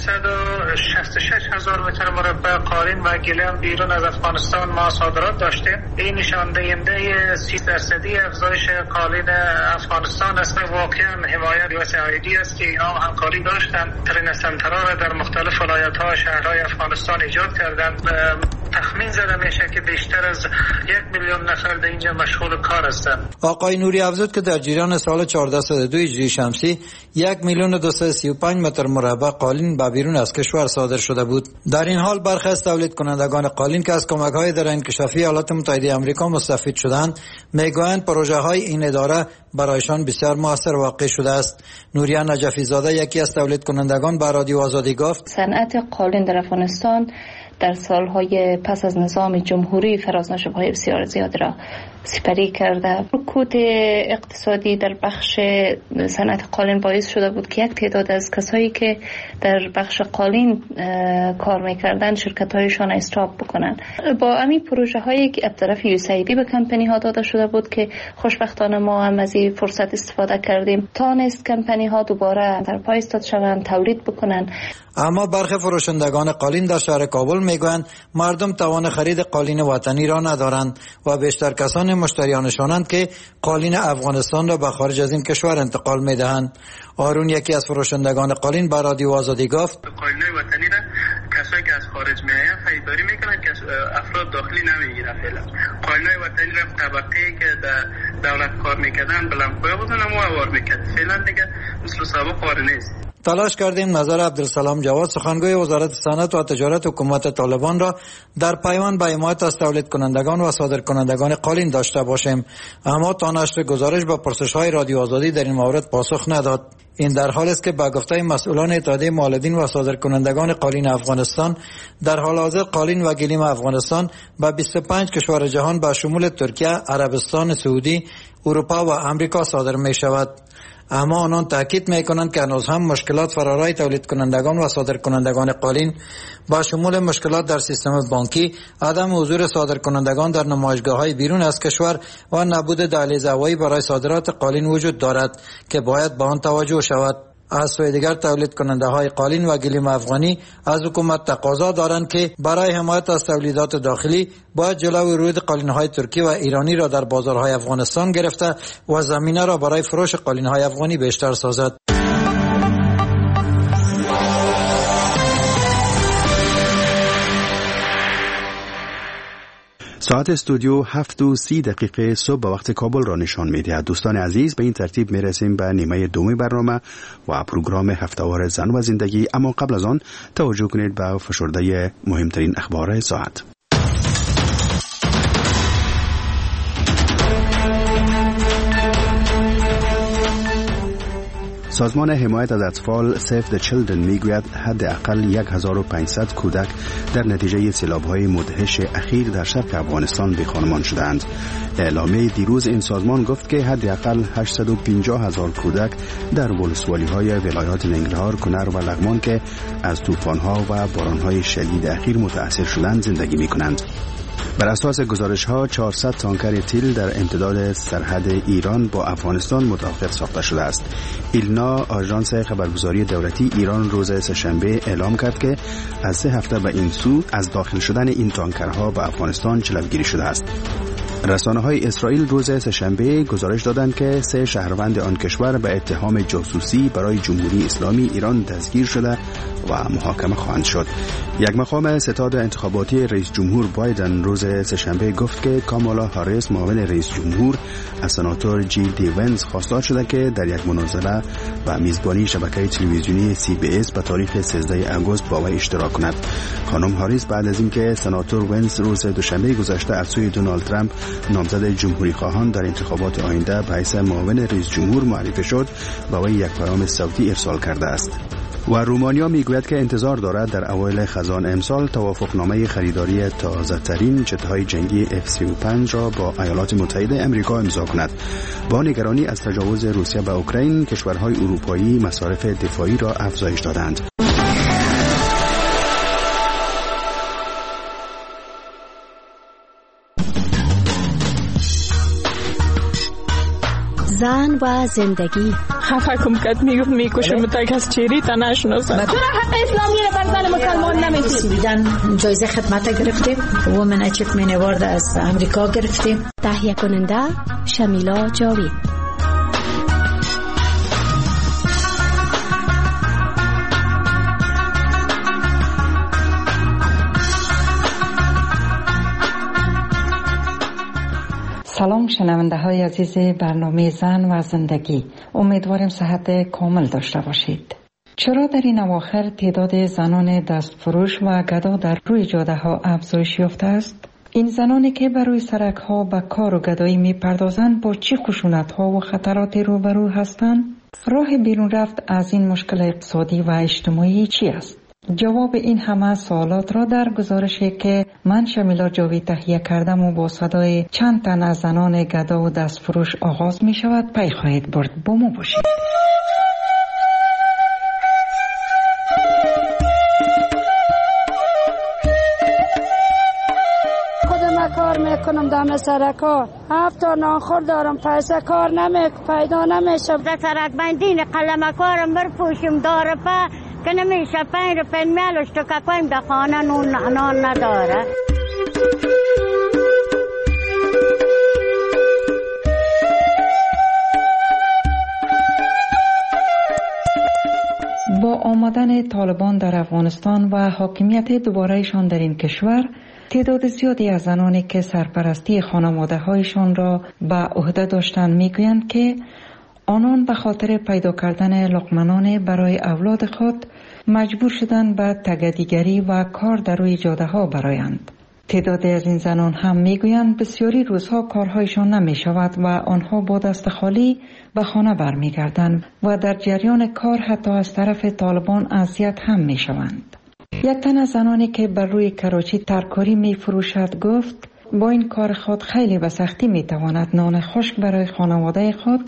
666,000 متر مربع قالین و گلیم بیرون از افغانستان ما صادرات داشتیم. این نشان دهنده 30% افزایش قالین افغانستان است. واقعا حمایت USAID است که اینا همکاری داشتن. ترین سنترها را در مختلف ولایت‌ها و شهرهای افغانستان ایجاد کردند. تخمین زده میشه که بیشتر از 1 میلیون نفر در اینجا مشغول کار هستند. آقای نوری افزود که در جریان سال 1402 هجری شمسی 1,235,000 متر مربع قالین به بیرون از کشور صادر شده بود. در این حال برخی از تولید کنندگان قالین که از کمک‌های اداره انکشافی ایالات متحده آمریکا مستفید شدند، میگویند پروژه‌های این اداره برایشان بسیار موثر واقع شده است. نوریا نجفی زاده، یکی از تولید کنندگان، با رادیو آزادی گفت: صنعت قالین در افغانستان در سالهای پس از نظام جمهوری فرازنشوب‌های بسیار زیاد را سپری کرده. رکود اقتصادی در بخش صنعت قالین باعث شده بود که یک تعداد از کسایی که در بخش قالین کار میکردن شرکت‌هایشان استاپ بکنن. با همین پروژه هایی که از طرف USAID به کمپانی ها داده شده بود که خوشبختانه ما هم از این فرصت استفاده کردیم، تانست کمپانی ها دوباره در پای ایستاد شوند، تولید بکنن. اما برخی فروشندگان قالین در شهر کابل میگویند مردم توان خرید قالین وطنی را ندارند و بیشتر کسان مشتریانشانند که قالین افغانستان را به خارج از این کشور انتقال میدهند. آرون، یکی از فروشندگان قالین، با رادیو آزادی گفت: قالین وطنی را کسایی که از خارج میآیند خریداری میکنند که افراد داخلی نمیگیرند. فعلا قالین وطنی را طبقه‌ای که در دولت کار میکردن بلندپایه بودن اما اوار میکرد. فعلا دیگه مثل سابق کار نیست. تلاش کردیم نظر عبدالسلام جواد، سخنگوی وزارت صنعت و تجارت حکومت طالبان را در پیوند به حمایت از تولید کنندگان و صادرکنندگان قالین داشته باشیم، اما تا نشر گزارش به پرسش‌های رادیو آزادی در این مورد پاسخ نداد. این در حالی است که به گفته مسئولان اتحادیه مولدین و صادرکنندگان قالین افغانستان، در حال حاضر قالین و گلیم افغانستان به 25 کشور جهان به شمول ترکیه، عربستان سعودی، اروپا و امریکا صادر می شود. اما آنان تاکید میکنند که هنوز هم مشکلات فرارای تولید کنندگان و صادر کنندگان قالین با شمول مشکلات در سیستم بانکی، عدم حضور صادر کنندگان در نمایشگاه‌های بیرون از کشور و نبود دهلیز هوایی برای صادرات قالین وجود دارد که باید به آن توجه شود. از سوی دیگر تولید کننده های قالین و گلیم افغانی از حکومت تقاضا دارند که برای حمایت از تولیدات داخلی باید جلوی ورود قالین های ترکی و ایرانی را در بازارهای افغانستان گرفته و زمینه را برای فروش قالین های افغانی بیشتر سازد. ساعت استودیو 7:30 صبح به وقت کابل را نشان می‌دهد. دوستان عزیز، به این ترتیب می‌رسیم به نیمه دوم برنامه و پروگرام هفته‌وار زن و زندگی، اما قبل از آن توجه کنید به فشرده مهمترین اخبار ساعت. سازمان حمایت از اطفال Save the Children میگوید حداقل 1500 کودک در نتیجه سیلاب‌های مدهش اخیر در شرق افغانستان بی‌خانمان شدند. اعلامیه دیروز این سازمان گفت که حداقل 850,000 کودک در ولسوالی‌های ولایات ننگرهار، کنر و لغمان که از طوفان‌ها و باران‌های شدید اخیر متأثر شدند زندگی می‌کنند. بر اساس گزارش‌ها 400 تانکر تیل در امتداد سرحد ایران با افغانستان متوقف ساخته شده است. ایلنا، آژانس خبرگزاری دولتی ایران، روز سه‌شنبه اعلام کرد که از 3 هفته به این سو از داخل شدن این تانکرها به افغانستان جلوگیری شده است. رسانه‌های اسرائیل روز سه‌شنبه گزارش دادند که 3 شهروند آن کشور به اتهام جاسوسی برای جمهوری اسلامی ایران دستگیر شده و محاکمه خواهند شد. یک مقام ستاد انتخاباتی رئیس جمهور بایدن روز سه‌شنبه گفت که کامالا هاریس، معاون رئیس جمهور، از سناتور جی دی ونز خواستار شده که در یک مناظره و میزبانی شبکه تلویزیونی CBS به تاریخ 13 آگوست با وی اشتراک کند. خانم هاریس بعد از اینکه سناتور ونز روز دوشنبه گذشته از سوی دونالد ترامپ، نامزد جمهوری خواهان، در انتخابات آینده به حیث معاون رئیس جمهور معرفی شد، به وی یک پیام صوتی ارسال کرده است. و رومانیا میگوید که انتظار دارد در اوایل خزان امسال توافقنامه خریداری تازه‌ترین جت‌های جنگی F-35 را با ایالات متحده آمریکا امضا کند. با نگرانی از تجاوز روسیه به اوکراین، کشورهای اروپایی مصارف دفاعی را افزایش دادند. زن و زندگی. خفه کم کد میکشم تا کس چیری تا نشناسم. چرا حق اسلامی را بر زن مسلمان نمیدید؟ جایزه خدمت گرفتیم، وومن اچیومنت اوارد از امریکا گرفتیم. تهیه کننده شمیلا جاوید. سلام شنونده های عزیز برنامه زن و زندگی، امیدوارم صحت کامل داشته باشید. چرا در این اواخر تعداد زنان دستفروش و گدا در روی جاده ها افزایش یافته است؟ این زنانی که بر روی سرک ها به کار و گدایی می پردازند با چه خشونت ها و خطرات روبرو هستند؟ راه بیرون رفت از این مشکل اقتصادی و اجتماعی چی است؟ جواب این همه سوالات را در گزارشی که من شمیلا جاوید تهیه کردم و با صدای چند تن از زنان گدا و دستفروش آغاز می شود پی خواهید برد. با ما باشید. خودم کار میکنم دم سرکا، 7 تا ناخور دارم، پیسه کار پیدا نمیشه. در سرک بندین قلم کارم برپوشم داره که نمیشه 5 روپیه میلش تو که کنیم در خانه نان نداره. با آمدن طالبان در افغانستان و حاکمیت دوبارهشان در این کشور، تعداد زیادی از زنانی که سرپرستی خانواده هایشان را به عهده داشتند میگویند که آنان به خاطر پیدا کردن لقمه‌نان برای اولاد خود مجبور شدند به تگدیگری و کار در روی جاده ها برآیند. تعدادی از این زنان هم میگویند بسیاری روزها کارهایشان نمی شود و آنها با دست خالی به خانه برمیگردند و در جریان کار حتی از طرف طالبان اذیت هم می شوند. یک تن از زنانی که بر روی کراچی ترکاری می فروشد گفت با این کار خود خیلی به سختی می تواند نان خشک برای خانواده خود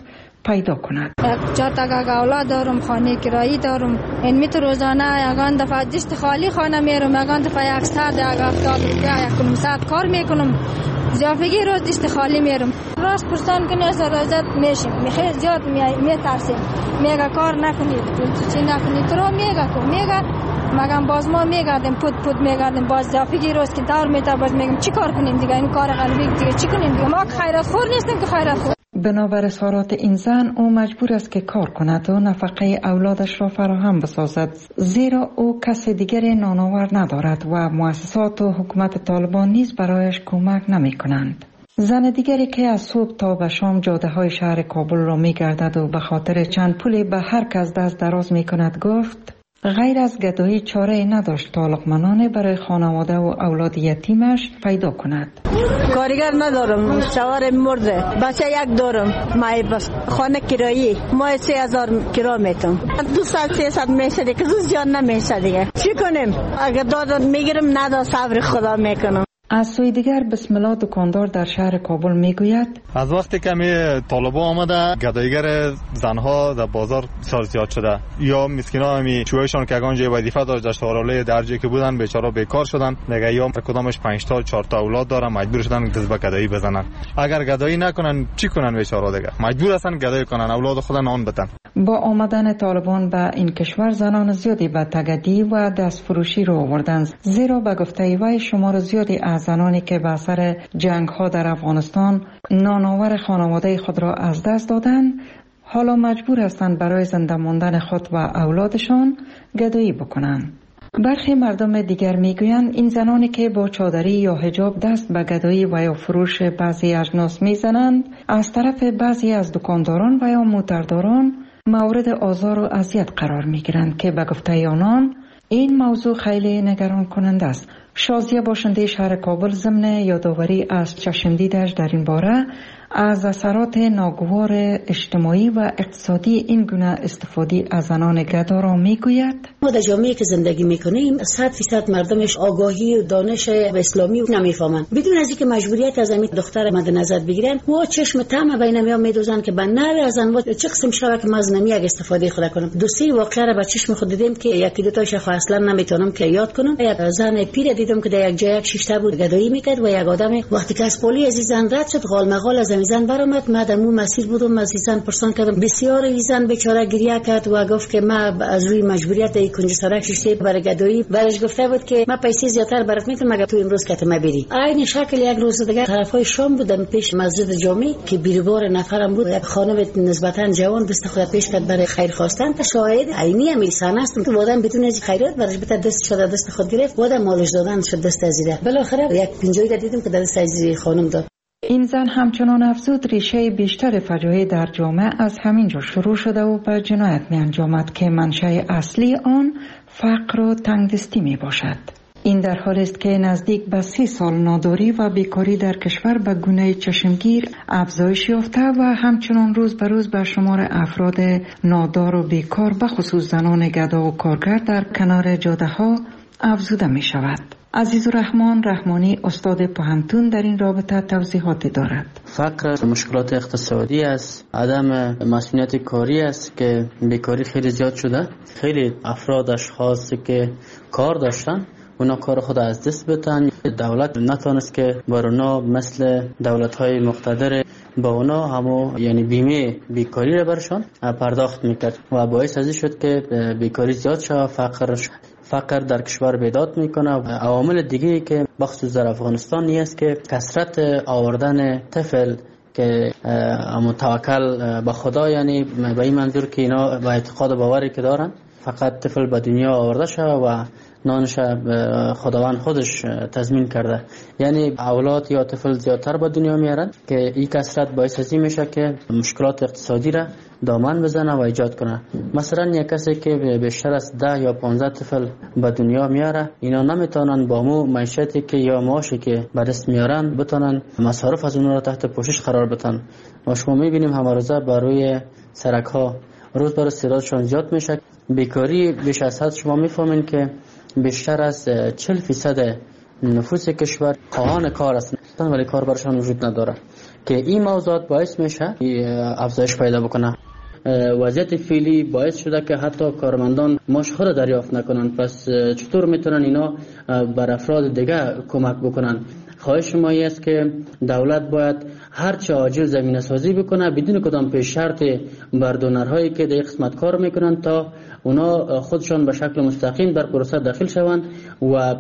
پیدا کند. 4 تا اولاد دارم، خانه کرایی دارم. این میت روزانه یگان دفعه دست خالی خانه میرم، یگان دفعه 100 70 روپیه 100 کار میکنم. زیافگی روز دست خالی میرم. راست پرسان کنی از رازت میشیم. خیلی زیاد میترسیم. میگه کار نکنید، چی نکنید. تو میگه مگم باز ما میگردیم پود میگردیم باز زیافگی روز که دور میتا باز میگم چی کار کنیم دیگه، این کار قلبی دیگه چی کنیم دیگه. ما خیرات خور نیستیم که خیرات خور. بنابر اظهارات این زن او مجبور است که کار کند و نفقه اولادش را فراهم بسازد، زیرا او کس دیگری نانآور ندارد و مؤسسات و حکومت طالبان نیز برایش کمک نمی کنند. زن دیگری که از صبح تا به شام جاده های شهر کابل را می گردد و به خاطر چند پولی به هر کس دست دراز می کند گفت غیر از گدایی چاره نداشت تا لقمانان برای خانواده و اولاد یتیمش پیدا کند. کارگر ندارم، شوهر مرده، بچه یک دارم، مای بس خانه کرایی مای 3000 کرا میتونم. 200-300 میشه دیگه، زیاد نمیشه دیگه. چی کنیم؟ اگه داد میگیرم ندا صبر خدا میکنم. از سوی دیگر بسم الله دکاندار در شهر کابل میگوید از وقتی که طالبان آمده گدایگر زنها در بازار زیاد شده، یا مسکینا همی چویشان که اگان جای وظیفه داشت داشتهاراله درجه که بودن بیچاره بیکار شدن دیگه، یا کدامش 5 تا 4 تا اولاد دارن مجبور شدن دست به گدایی بزنن. اگر گدایی نکنن چی کنن بیچاره دیگه، مجبور هستن گدایی کنن اولاد خود نان بدن. با آمدن طالبان به این کشور زنان زیادی به تگدی و دست فروشی رو آوردند، زیرا به گفته وی شمار زیادی از زنانی که به اثر جنگ ها در افغانستان نانآور خانواده خود را از دست دادند حالا مجبور هستند برای زنده ماندن خود و اولادشان گدایی بکنند. برخی مردم دیگر میگویند این زنانی که با چادری یا حجاب دست به گدایی و یا فروش بعضی اجناس میزنند از طرف بعضی از دکانداران و یا موترداران مورد آزار و اذیت قرار میگیرند که به گفته آنان این موضوع خیلی نگران کننده است. شازیه باشنده شهر کابل ضمن یادآوری از چشمدیدش در این باره از اثرات ناگوار اجتماعی و اقتصادی این گونه استفاده از زنان گدا را میگوید ما در جامعه که زندگی میکنیم 100% مردمش آگاهی و دانش اسلامی نمیفهمند. بدون از اینکه مجبوریت از همین دختر مد نظر بگیرن و چشم طمع بین میام میدوزن که به نوی از انواع چه قسم شبه که از نمی یک استفاده خود کنم. دو سه واقعه را به چشم خود دیدم که یکی دو تاش اصلا نمیتونم که یاد کنم. یک زن پیر دیدم که در یک جای یک شیشته بود گدایی میکرد و یک آدم وقتی که از پلی از زن رد شد غالمغال از زن برآمد. ما در اون مسیر بودم، از زن پرسان کردم، بسیار زن بیچاره گریه کرد و گفت که ما از روی مجبوریت در کنج سرک شیشته برای گدایی برش گفته بود که ما پیسې زیاتر برات میتونم اگه تو امروز که ما بری. عین شکل یک روز دیگه طرفای شام بودم پیش مسجد جامع که بیروبار نفرم بود، یک خانم نسبتا جوان دست خود پیش کرد برای خیر خواستن. شاهد عینی همین صحنه است که وادم بدون از خیرات برش بده دست شده دست خود گرفت وادم مالش دادن شد دست ازیده. بالاخره یک پنجایی دیدم که دست از خانم داد. این زن همچنان افزود ریشه بیشتر فجایع در جامعه از همین جا شروع شده و به جنایت می انجامد که منشأ اصلی آن فقر و تنگدستی می باشد. این در حالی است که نزدیک به 30 سال ناداری و بیکاری در کشور به گونه چشمگیر افزایش یافته و همچنان روز به روز به شمار افراد نادار و بیکار به خصوص زنان گدا و کارگر در کنار جاده ها افزوده می شود. عزیزالرحمن رحمانی استاد پوهنتون در این رابطه توضیحاتی دارد. فقر مشکلات اقتصادی است، عدم مسئولیت کاری است که بیکاری خیلی زیاد شده. خیلی افراد اشخاصی که کار داشتن اونا کار خود از دست بدن. دولت نتونست که بر اونا مثل دولت‌های مقتدر با اونا همو یعنی بیمه بیکاری را برشان پرداخت میکرد و باعث ازی شد که بیکاری زیاد شد. فقر در کشور بیداد میکنه. عوامل دیگه که بخصوص در افغانستان نیست که کثرت آوردن طفل که متوکل به خدا، یعنی به این منظور که اینا با اعتقاد باوری که دارن فقط طفل به دنیا آورده شد و نانش خداوند خودش تضمین کرده، یعنی اولاد یا طفل زیادتر به دنیا میارن که این کثرت باعث ازی میشه که مشکلات اقتصادی را دامن بزنه و ایجاد کنه. مثلا یک کسی که بیشتر از 10 یا 15 طفل به دنیا میاره، اینا نمیتونن با مو معیشتی که یا معاشی که به دست میارن بتونن مصارف از اونها را تحت پوشش قرار بدن. و شما میبینیم همه روزه بر روی سرک ها روز بر روز تعدادشون زیاد میشه. بیکاری بیش از حد شما میفهمین که بیشتر از 40% نفوس کشور خواهان کار هستند ولی کار برشان وجود نداره که این موضوعات باعث میشه افزایش پیدا بکنه. وضعیت فعلی باعث شده که حتی کارمندان ماش خود دریافت نکنن. پس چطور میتونن اینا بر افراد دیگه کمک بکنن؟ خواهش ما است که دولت باید هر چه عاجل زمینه سازی بکنه بدون کدام پیش شرط بر دونرهایی که در قسمت کار میکنن تا اونا خودشان به شکل مستقیم در پروسه داخل شوند و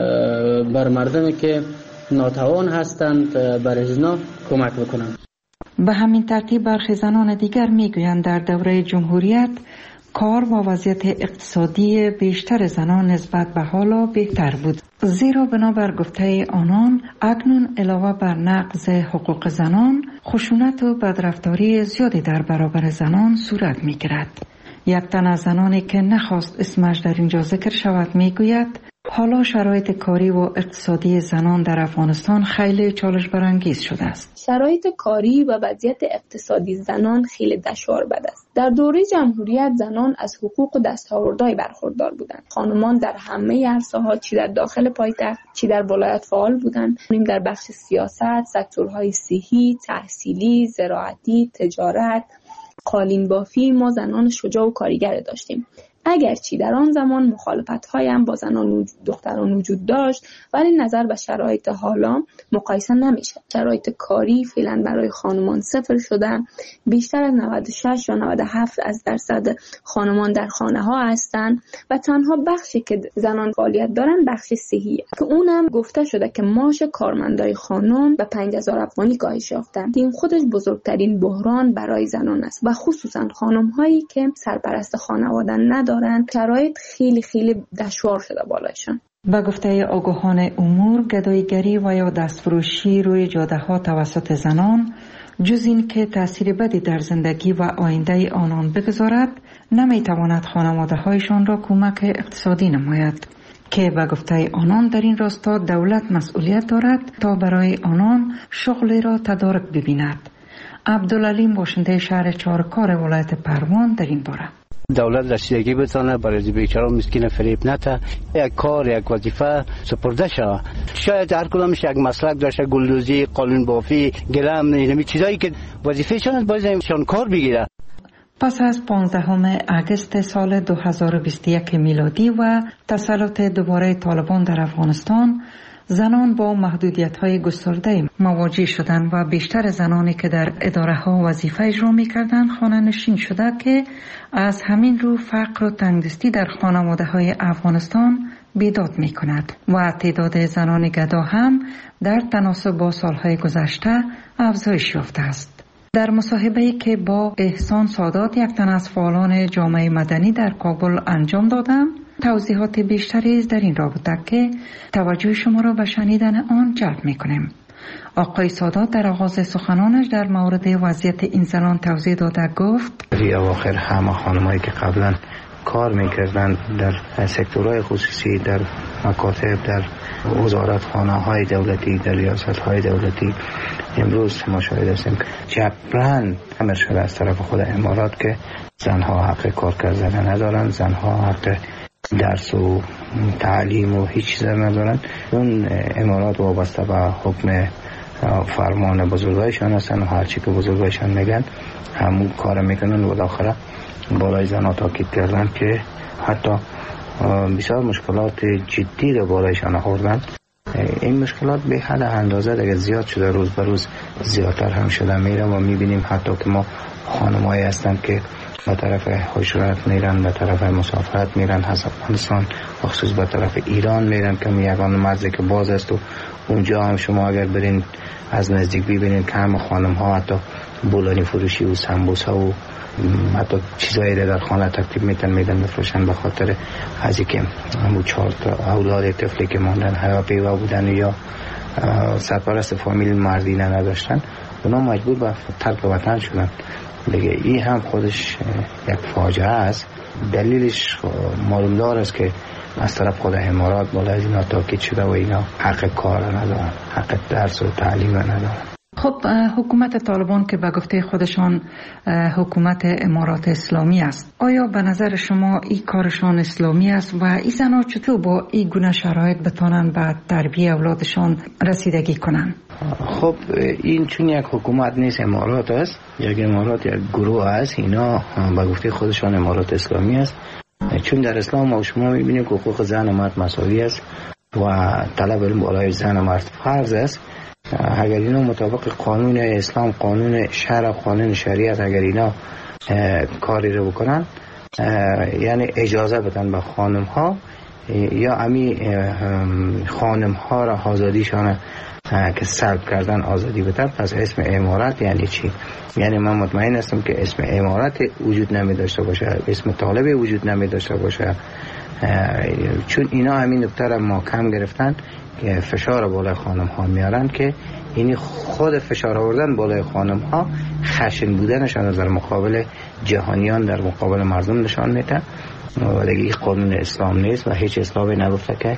بر مردمی که ناتوان هستند بر ازنا کمک بکنند. به همین ترتیب برخی زنان دیگر میگویند در دوره جمهوریت کار و وضعیت اقتصادی بیشتر زنان نسبت به حالا بهتر بود، زیرا بنابر گفته آنان اکنون علاوه بر نقض حقوق زنان خشونت و بدرفتاری زیادی در برابر زنان صورت میگیرد. یک تن از زنانی که نخواست اسمش در اینجا ذکر شود میگوید حالا شرایط کاری و اقتصادی زنان در افغانستان خیلی چالش برانگیز شده است. شرایط کاری و وضعیت اقتصادی زنان خیلی دشوار بد است. در دوره جمهوریت زنان از حقوق و دستاوردهای برخوردار بودند. خانمان در همه عرصه‌ها چی در داخل پایتخت چی در ولایت فعال بودند. در بخش سیاست، سکتورهای صحی، تحصیلی، زراعتی، تجارت، قالین بافی ما زنان شجاع و کارگر داشتیم. اگرچه در آن زمان مخالفت‌های هم با زنان و دختران وجود داشت ولی نظر به شرایط حالا مقایسه نمیشه. شرایط کاری فعلا برای خانمان صفر شده. بیشتر از 96 یا 97% خانمان در خانه ها هستند و تنها بخشی که زنان فعالیت دارن بخش صحیه که اونم گفته شده که معاش کارمندای خانم به 5000 افغانی کاهش یافته. این خودش بزرگترین بحران برای زنان است و خصوصا خانم هایی که سرپرست خانواده ندارن شرایط خیلی دشوار شده بالایشان. با گفته آگاهان امور گداییگری و یا دستفروشی روی جاده ها توسط زنان جز این که تأثیر بدی در زندگی و آینده آنان بگذارد نمیتواند خانواده هایشان را کمک اقتصادی نماید که با گفته آنان در این راستا دولت مسئولیت دارد تا برای آنان شغلی را تدارک ببیند. عبدالعلیم باشنده شهر چهارکار ولایت پروان در این باره دولت رسیدگی بتانه برای بیچاره مسکین فریب نته یک کار یک وظیفه سپرده شود. شاید هر کدامش یک مسلک داشته گلدوزی، قالین بافی، گلم، اینمی چیزایی که وظیفه‌شان است باید ایشان کار بگیره. پس از 15 اگست سال 2021 میلادی و تسلط دوباره طالبان در افغانستان زنان با محدودیت‌های گسترده مواجه شدند و بیشتر زنانی که در اداره‌ها وظیفه اجرا می‌کردند خانه‌نشین شده که از همین رو فقر و تنگدستی در خانواده‌های افغانستان بیداد می‌کند و تعداد زنان گدا هم در تناسب با سال‌های گذشته افزایش یافته است. در مصاحبه‌ای که با احسان سادات یک تن از فعالان جامعه مدنی در کابل انجام دادم توضیحات بیشتری در این رابطه که توجه شما را به شنیدن آن جلب می‌کنیم. آقای سادات در آغاز سخنانش در مورد وضعیت این زنان توضیح داده گفت در اواخر همه خانمایی که قبلا کار میکردن در سکتورهای خصوصی، در مکاتب، در وزارتخانه‌های دولتی، در ریاست‌های دولتی امروز ما شاهد هستیم جبران امر شده از طرف خود امارات که زنها حق کار کردن ندارن، زنها حق درس و تعلیم و هیچ چیز ندارن. اون امارات وابسته به حکم فرمان بزرگایشان هستن و هرچی که بزرگایشان میگن همون کار میکنن و داخله بالای زنها تاکید کردن که حتی بسیار مشکلات جدی رو بالایشان آوردن. این مشکلات به حد اندازه دیگه زیاد شده، روز به روز زیادتر هم شده میره و میبینیم حتی که ما خانمایی هستن که به طرف هجرت میرن، به طرف مسافرت میرن، از افغانستان خصوص به طرف ایران میرن که یگان مرزی که باز است و اونجا هم شما اگر برین از نزدیک ببینید که هم خانم ها حتی بولانی فروشی و سمبوسه و حتی چیزایی در خانه ترتیب میدن بفروشن به خاطر از اینکه همون 4 اولاد طفلی که ماندن هواپیما بودن یا سرپرست فامیل مردینه نداشتن، اونا مجبور به ترک وطن شدن. دیگه این هم خودش یک فاجعه است. دلیلش معلومدار است که از طرف خود امارات بالا از اینا تاکید شده و اینا حق کار ندارن، حق درس و تعلیم ندارن. خب حکومت طالبان که به گفته خودشان حکومت امارات اسلامی است، آیا به نظر شما این کارشان اسلامی است و این زنها چطور با این گونه شرایط بتانن به تربیت اولادشان رسیدگی کنن؟ خب این چون یک حکومت نیست، امارات است، یک امارات یک گروه است، اینا به گفته خودشان امارات اسلامی است. چون در اسلام ما شما میبینیم که حقوق زن و مرد مساوی است و طلب علم بالای زن و مرد فرض است. اگر اینا مطابق قانون اسلام، قانون شرع، قانون شریعت اگر اینا کاری رو بکنن، یعنی اجازه بدن به خانم ها یا امی خانم ها را آزادیشان که سلب کردن آزادی بدن، پس اسم امارت یعنی چی؟ یعنی من مطمئن هستم که اسم امارت وجود نمی داشته باشه، اسم طالب وجود نمی داشته باشه، چون اینا همین نکته را محکم گرفتن که فشار بالای خانم ها میارن که اینی خود فشار آوردن بالای خانم ها خشن بودنشان در مقابل جهانیان، در مقابل مردم نشان میده. و دیگه این قانون اسلام نیست و هیچ اسلامی نگفته که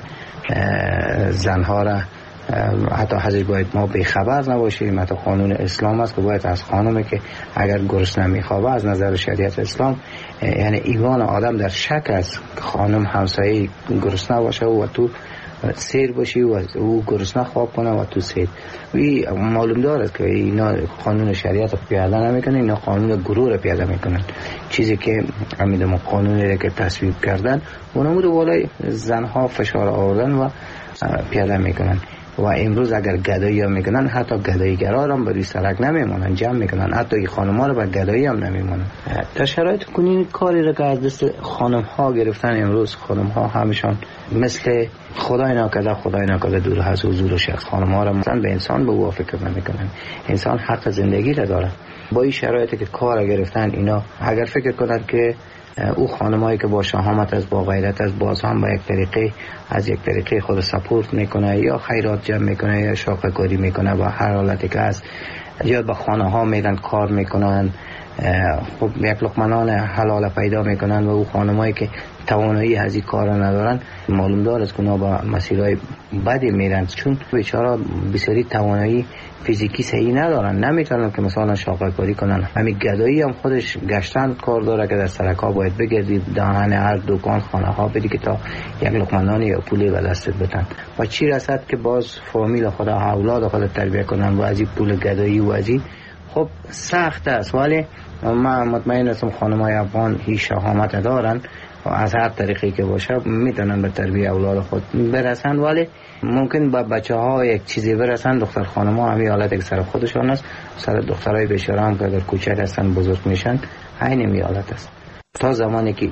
زنها را حتی ازش باید ما بیخبر نباشیم. حتی قانون اسلام است که باید از خانمی که اگر گرسنه میخوابه از نظر شریعت اسلام، یعنی ایمان آدم در شک است که خانم همسایه گرسنه باشه و تو سیر باشی و او گرسنه خواب کنه و تو سیر. وی معلوم دارد که اینا قانون شریعت رو پیاده نمیکنن، اینا قانون گروه رو پیاده میکنن. چیزی که امیدم قانونی رو که تصویب کردن اونمو رو بالای زنها فشار آوردن و پیاده میکنن. و امروز اگر گدایی هم میکنن، حتی گداییگرا هم بروی سرک نمیمونن، جمع میکنن، حتی این خانم ها رو به گدایی هم نمیمونن. در شرایط کنین کاری رو که از دست خانم ها گرفتن، امروز خانم ها همشان مثل خدای ناکرده دور از حضور شخص، خانم ها رو مثلا به انسان به او فکر نمیکنن. انسان حق زندگی رو داره. با این شرایطی که کار گرفتن، اینا اگر فکر کنن که او خانمایی که با شهامت از با غیرت از باز هم با یک طریقه خود سپورت میکنه یا خیرات جمع میکنه یا شاقه کاری میکنه و هر حالتی که هست یا به خانه ها میرن کار میکنن، خب یک لقمه حلال پیدا میکنن و او خانمایی که توانایی از این کار ندارن معلوم دارد که اونا با مسیرهای بدی میرن، چون بیچاره بسیاری توانایی فیزیکی صحیح ندارن، نمیتونن که مثلا شاقه کاری کنن. همین گدایی هم خودش گشتن کار داره که در سرکا باید بگردی دهن هر دکان خانه ها بدی که تا یک لقمه نان یا پولی به دستت بدن و چی رسد که باز فامیل خود اولاد خود تربیت کنن و از این پول گدایی و از این خب سخت است. ولی من مطمئن هستم خانم‌های افغان هیچ شهامت دارن و از هر طریقی که باشه میتونن به تربیت اولاد خود برسن، ولی ممکن با بچه ها یک چیزی برسن. دختر خانم ها همین حالت که سر خودشان است، سر دخترای بیچاره هم که اگر کوچک هستن بزرگ میشن عین می حالت است. تا زمانی که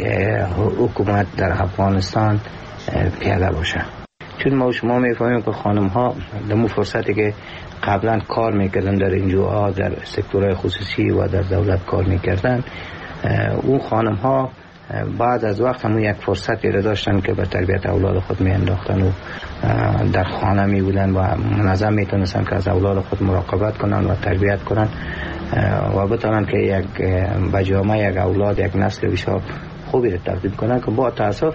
حکومت در افغانستان پیاده باشه، چون ما شما میفهمیم که خانم ها دمو فرصتی که قبلا کار میکردن در انجوها، در سکتورهای خصوصی و در دولت کار میکردن، اون خانم ها بعد از وقت همون یک فرصتی رو داشتن که به تربیت اولاد خود می انداختن و در خانه می بودن و منظم می تونستن که از اولاد خود مراقبت کنن و تربیت کنن و بتونن که یک بجامه یک اولاد، یک نسل بسیار خوبی رو تبدیل کنن. که با تاسف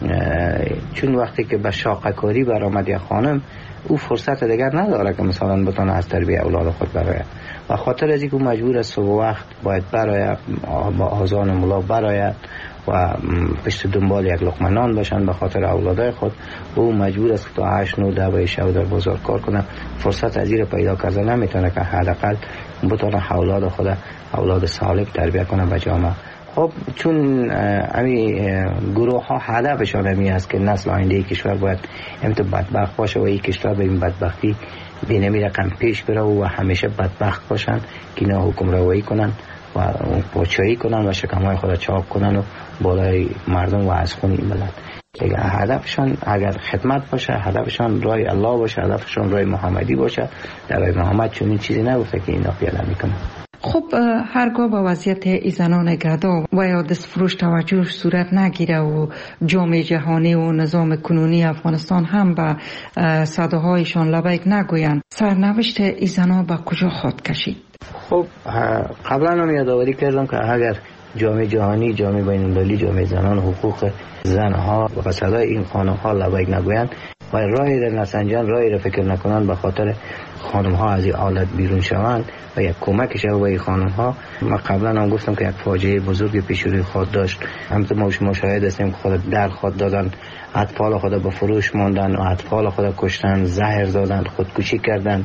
چون وقتی که به شاقه کاری برآمد یک خانم، او فرصت دیگر نداره که مثلا بتونه از تربیت اولاد خود برآید و خاطر از اینکه مجبور است صبح وقت باید برآید، با آذان ملا برآید و پشت دنبال یک لقمه نان باشن به خاطر اولادای خود، و او مجبور است تا 8 9 10 شب در بازار کار کنه. فرصت از این پیدا کرده نمیتونه که حداقل بتونه اولاد خود اولاد سالم تربیت کنه به جامعه. خب چون امی گروه ها هدفشان همی است که نسل آینده کشور باید امتو بدبخت باشه و این کشور به این بدبختی بینمی رقم پیش بره و همیشه بدبخت باشن که اینا حکم روایی کنن و پاچایی کنن و شکمهای خود چاق کنن و بالای مردم و از خون این بلد. هدفشان اگر خدمت باشه، هدفشان رای الله باشه، هدفشان رای محمدی باشه، در رای محمد چون این چیزی نگفته که اینا پیاده میکنن. خب هرگاه با وضعیت ای زنان گدا و یا دستفروش توجه صورت نگیره و جامعه جهانی و نظام کنونی افغانستان هم به صداهایشان لبیک نگویند، سرنوشت ای زنان به کجا خواهد کشید؟ خب قبلا هم یادآوری کردم که اگر جامعه جهانی، جامعه بین‌المللی، جامعه زنان، حقوق زنها و صدای این خانم‌ها لبیک نگویند و راهی را نسنجان، راهی را فکر نکنند به خاطر خانم ها از این حالت بیرون شوند و یک کمک شود به این خانم ها. ما قبلا هم گفتم که یک فاجعه بزرگ پیش روی خود داشت. همونطور ما مشاهده هستیم که خود در خود دادن، اطفال خود به فروش ماندن و اطفال خود کشتن، زهر دادن، خودکشی کردن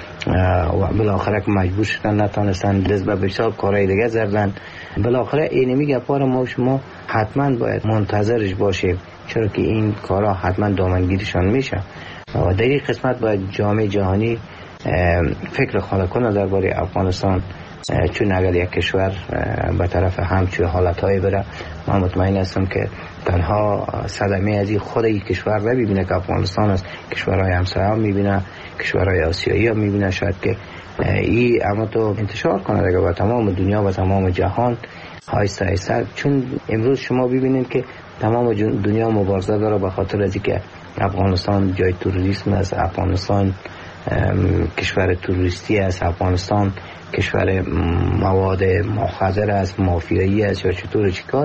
و بالاخره که مجبور شدن نتونستن دست به حساب کارهای دیگه زدن. بالاخره اینمی گپا رو ما شما حتما باید منتظرش باشیم، چرا که این کارا حتما دامنگیرشان میشه و در این قسمت باید جامعه جهانی فکر خاله کنه درباره افغانستان، چون اگر یک کشور به طرف همچون حالتهای بره، من مطمئن هستم که تنها صدمه از این خود این کشور رو ببینه که افغانستان است، کشورهای همسایه هم میبینه، کشورهای آسیایی هم میبینه، شاید که این اما تو انتشار کنه دیگه به تمام دنیا و تمام جهان آیسته آیسته. چون امروز شما ببینید که تمام دنیا مبارزه داره به خاطر از اینکه افغانستان جای تروریسم است، افغانستان کشور تروریستی است، افغانستان کشور مواد مخدر است، مافیایی است یا چطور چیکار.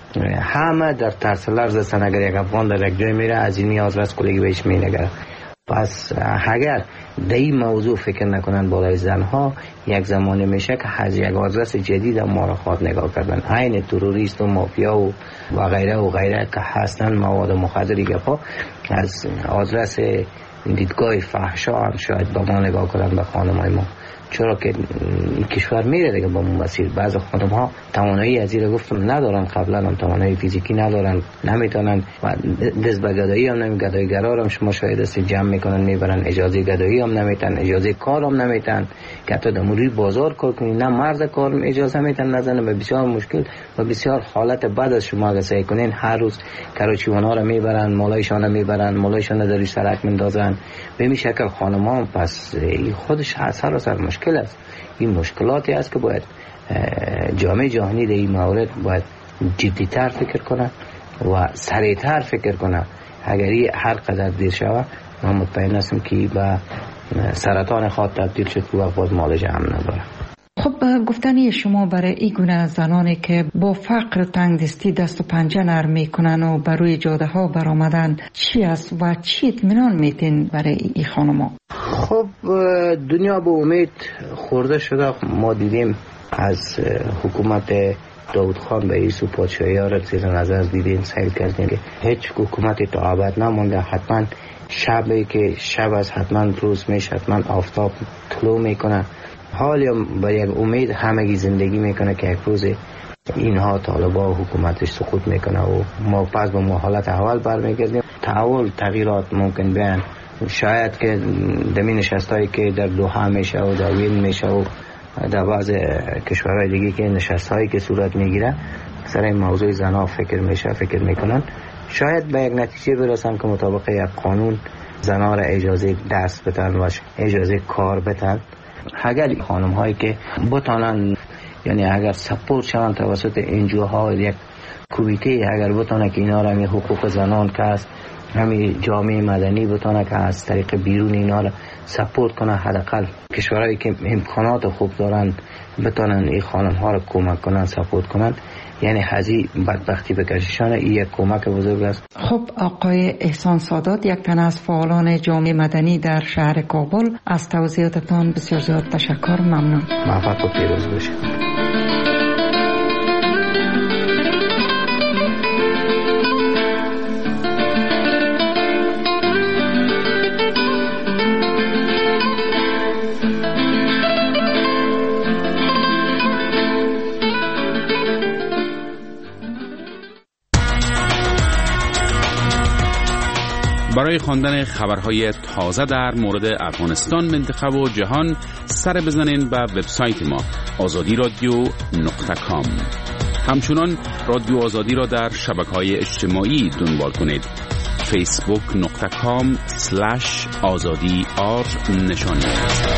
همه در ترس لرز هستن اگر یک افغان در یک جای میره از این نیاز رست کلگی بهش مینگره. پس اگر در این موضوع فکر نکنن بالای زنها، یک زمانی میشه که از یک آدرس جدید ما را خواهد نگاه کردن، عین تروریست و مافیا و غیره که هستن مواد مخدری گپا، از آدرس دیدگاه فحشا هم شاید با ما نگاه کنن به خانمای ما، چرا که این کشور میره دیگه با اون مسیر. بعض خانم ها توانایی از این گفتم ندارن، قبلا هم توانایی فیزیکی ندارن، نمیتونن و دست به گدایی هم نمی، گدایگرا هم شما شاید است جمع میکنن میبرن، اجازه گدایی هم نمیتن، اجازه کار هم نمیتن که حتی در موری بازار کار کنی، نه مرز کار اجازه میتن نزنه. به بسیار مشکل و بسیار حالت بد از شما اگه سعی کنین هر روز کراچیونا رو میبرن، مالایشان رو میبرن، مالایشان در سرک میندازن. به این شکل خانمان پس خودش سراسر مشکل است. این مشکلاتی است که باید جامعه جهانی در این مورد باید جدی‌تر فکر کنه و سریع‌تر فکر کنه. اگر هر قدر دیر شود من مطمئن هستم که به سرطان خود تبدیل شد که وقت معالجه هم نداره. خب گفتنی شما برای این گونه زنانی که با فقر تنگدستی دست و پنجه نرم میکنن و بر روی جاده ها برآمدن چی است و چی اطمینان میتین برای این خانما؟ خب دنیا به امید خورده شده. ما دیدیم از حکومت داود خان به ایسو پادشاهی ها را زیر نظر دیدیم، سیل کردیم که هیچ حکومتی تا ابد نمونده. حتما شبی که شب از حتما روز میشه، حتما آفتاب طلوع میکنه. حالی با یک امید همگی زندگی میکنه که یک روز اینها طالبا حکومتش سقوط میکنه و ما پس به حالت اول برمیگردیم. تغییرات ممکن بیان، شاید که دمی نشستایی که در دوحه میشه و در وین میشه و در بعض کشورهای دیگه که نشستایی که صورت میگیره سر این موضوع زنها فکر میکنن، شاید به یک نتیجه برسن که مطابق یک قانون زنها را اجازه درس بدن و اجازه کار بدن. اگر خانم هایی که بتانن، یعنی اگر سپورت شوند توسط انجوها، یک کمیته اگر بتانه که اینا را همین حقوق زنان که هست، همین جامعه مدنی بتانه که از طریق بیرون اینا را سپورت کنه، حداقل کشورهایی که امکانات خوب دارن بتانن این خانم ها را کمک کنن، سپورت کنن، یعنی هزی بدبختی بکششان. این یک کمک بزرگ است. خب آقای احسان سادات، یک تن از فعالان جامعه مدنی در شهر کابل، از توضیحاتتان بسیار زیاد تشکر. ممنون. موفق و پیروز باشید. برای خواندن خبرهای تازه در مورد افغانستان، منطقه و جهان سر بزنین به وبسایت ما azadiradio.com. همچنان رادیو آزادی را در شبکه‌های اجتماعی دنبال کنید. facebook.com/azadi_r نشانی.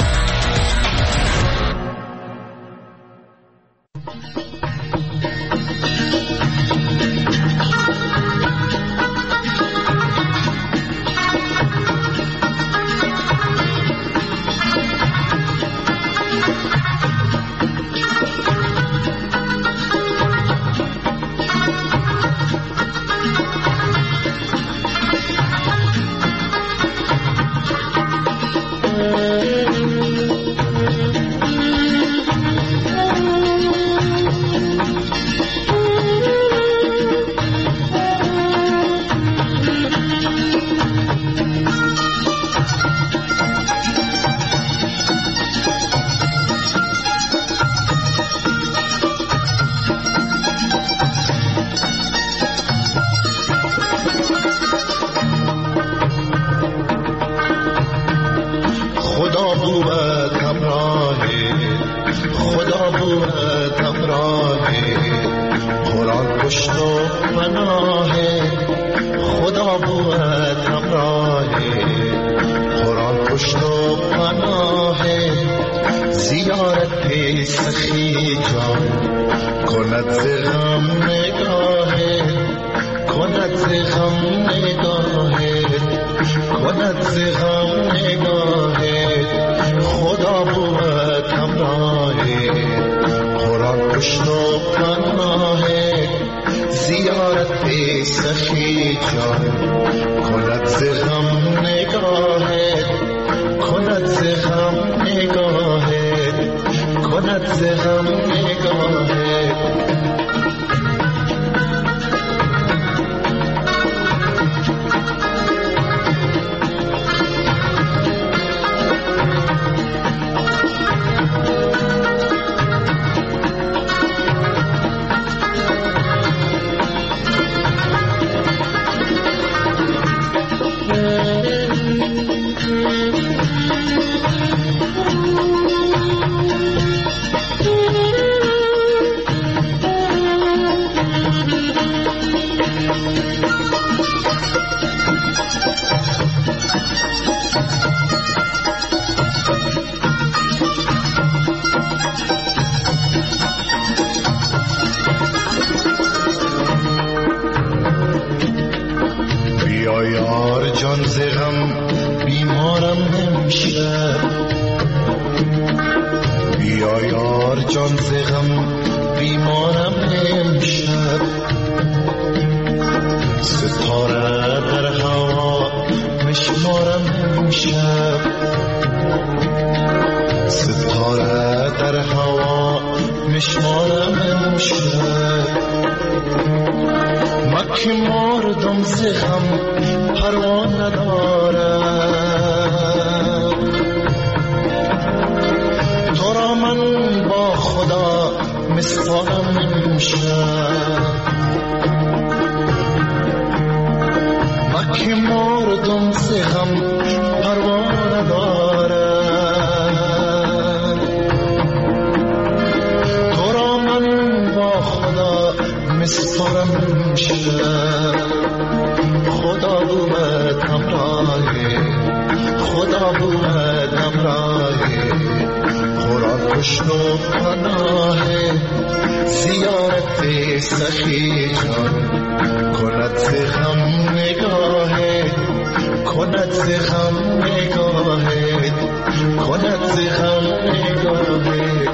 همراه خدا بود همراه قرآن پشت و پناه خدا بود همراه قرآن پشت و پناه زیارت سخی جان کند ز غم نگاه کند ز غم نگاه کند ز غم نگاه خدا بود همراه قرآن پشت و پناه زیارت سخی جان کند ز غم نگاه کند ز غم نگاه کند ز غم نگاه جان ز غم بیمارم امشب بیا یار جان ز غم بیمارم امشب ستاره در هوا مشمارم امشب ستاره در هوا مشمارم امشب مکه مردم ز غم پروا ندارم تو را من با خدا مسپارم امشب مکه مردم ز غم پروا ندارم تو را من با خدا مسپارم امشب خدا بود همراه خدا بود همراه قرآن پشت و پناه زیارت سخی جان کند ز غم نگاه کند ز غم نگاه کند ز غم نگاه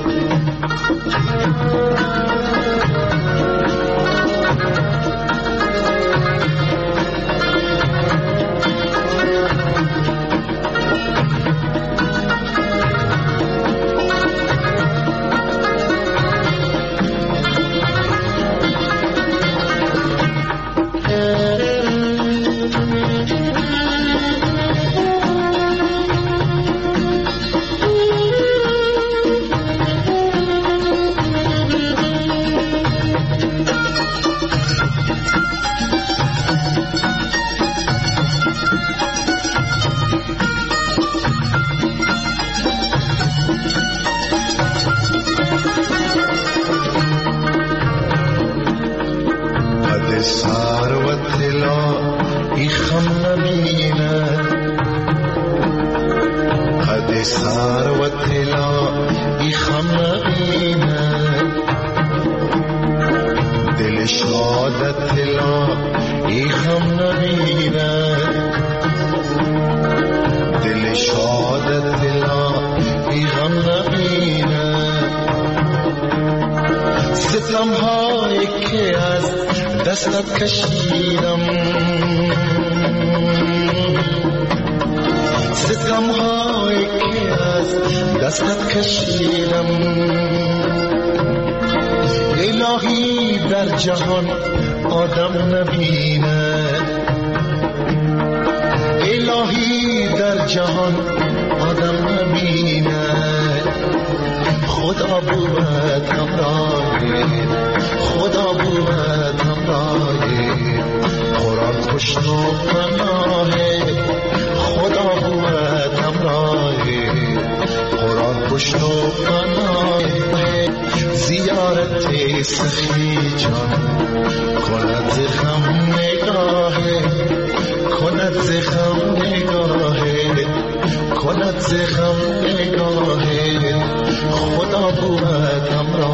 جهان آدم نبیند الهی در جهان آدم نبیند خدا بود همراه خدا بود همراه قرآن پشت و پناه خدا بود همراه قرآن پشت و پناه زیارت سخی جان کند زخم نگاهه کند زخم نگاهه کند زخم نگاهه خدا بود همراه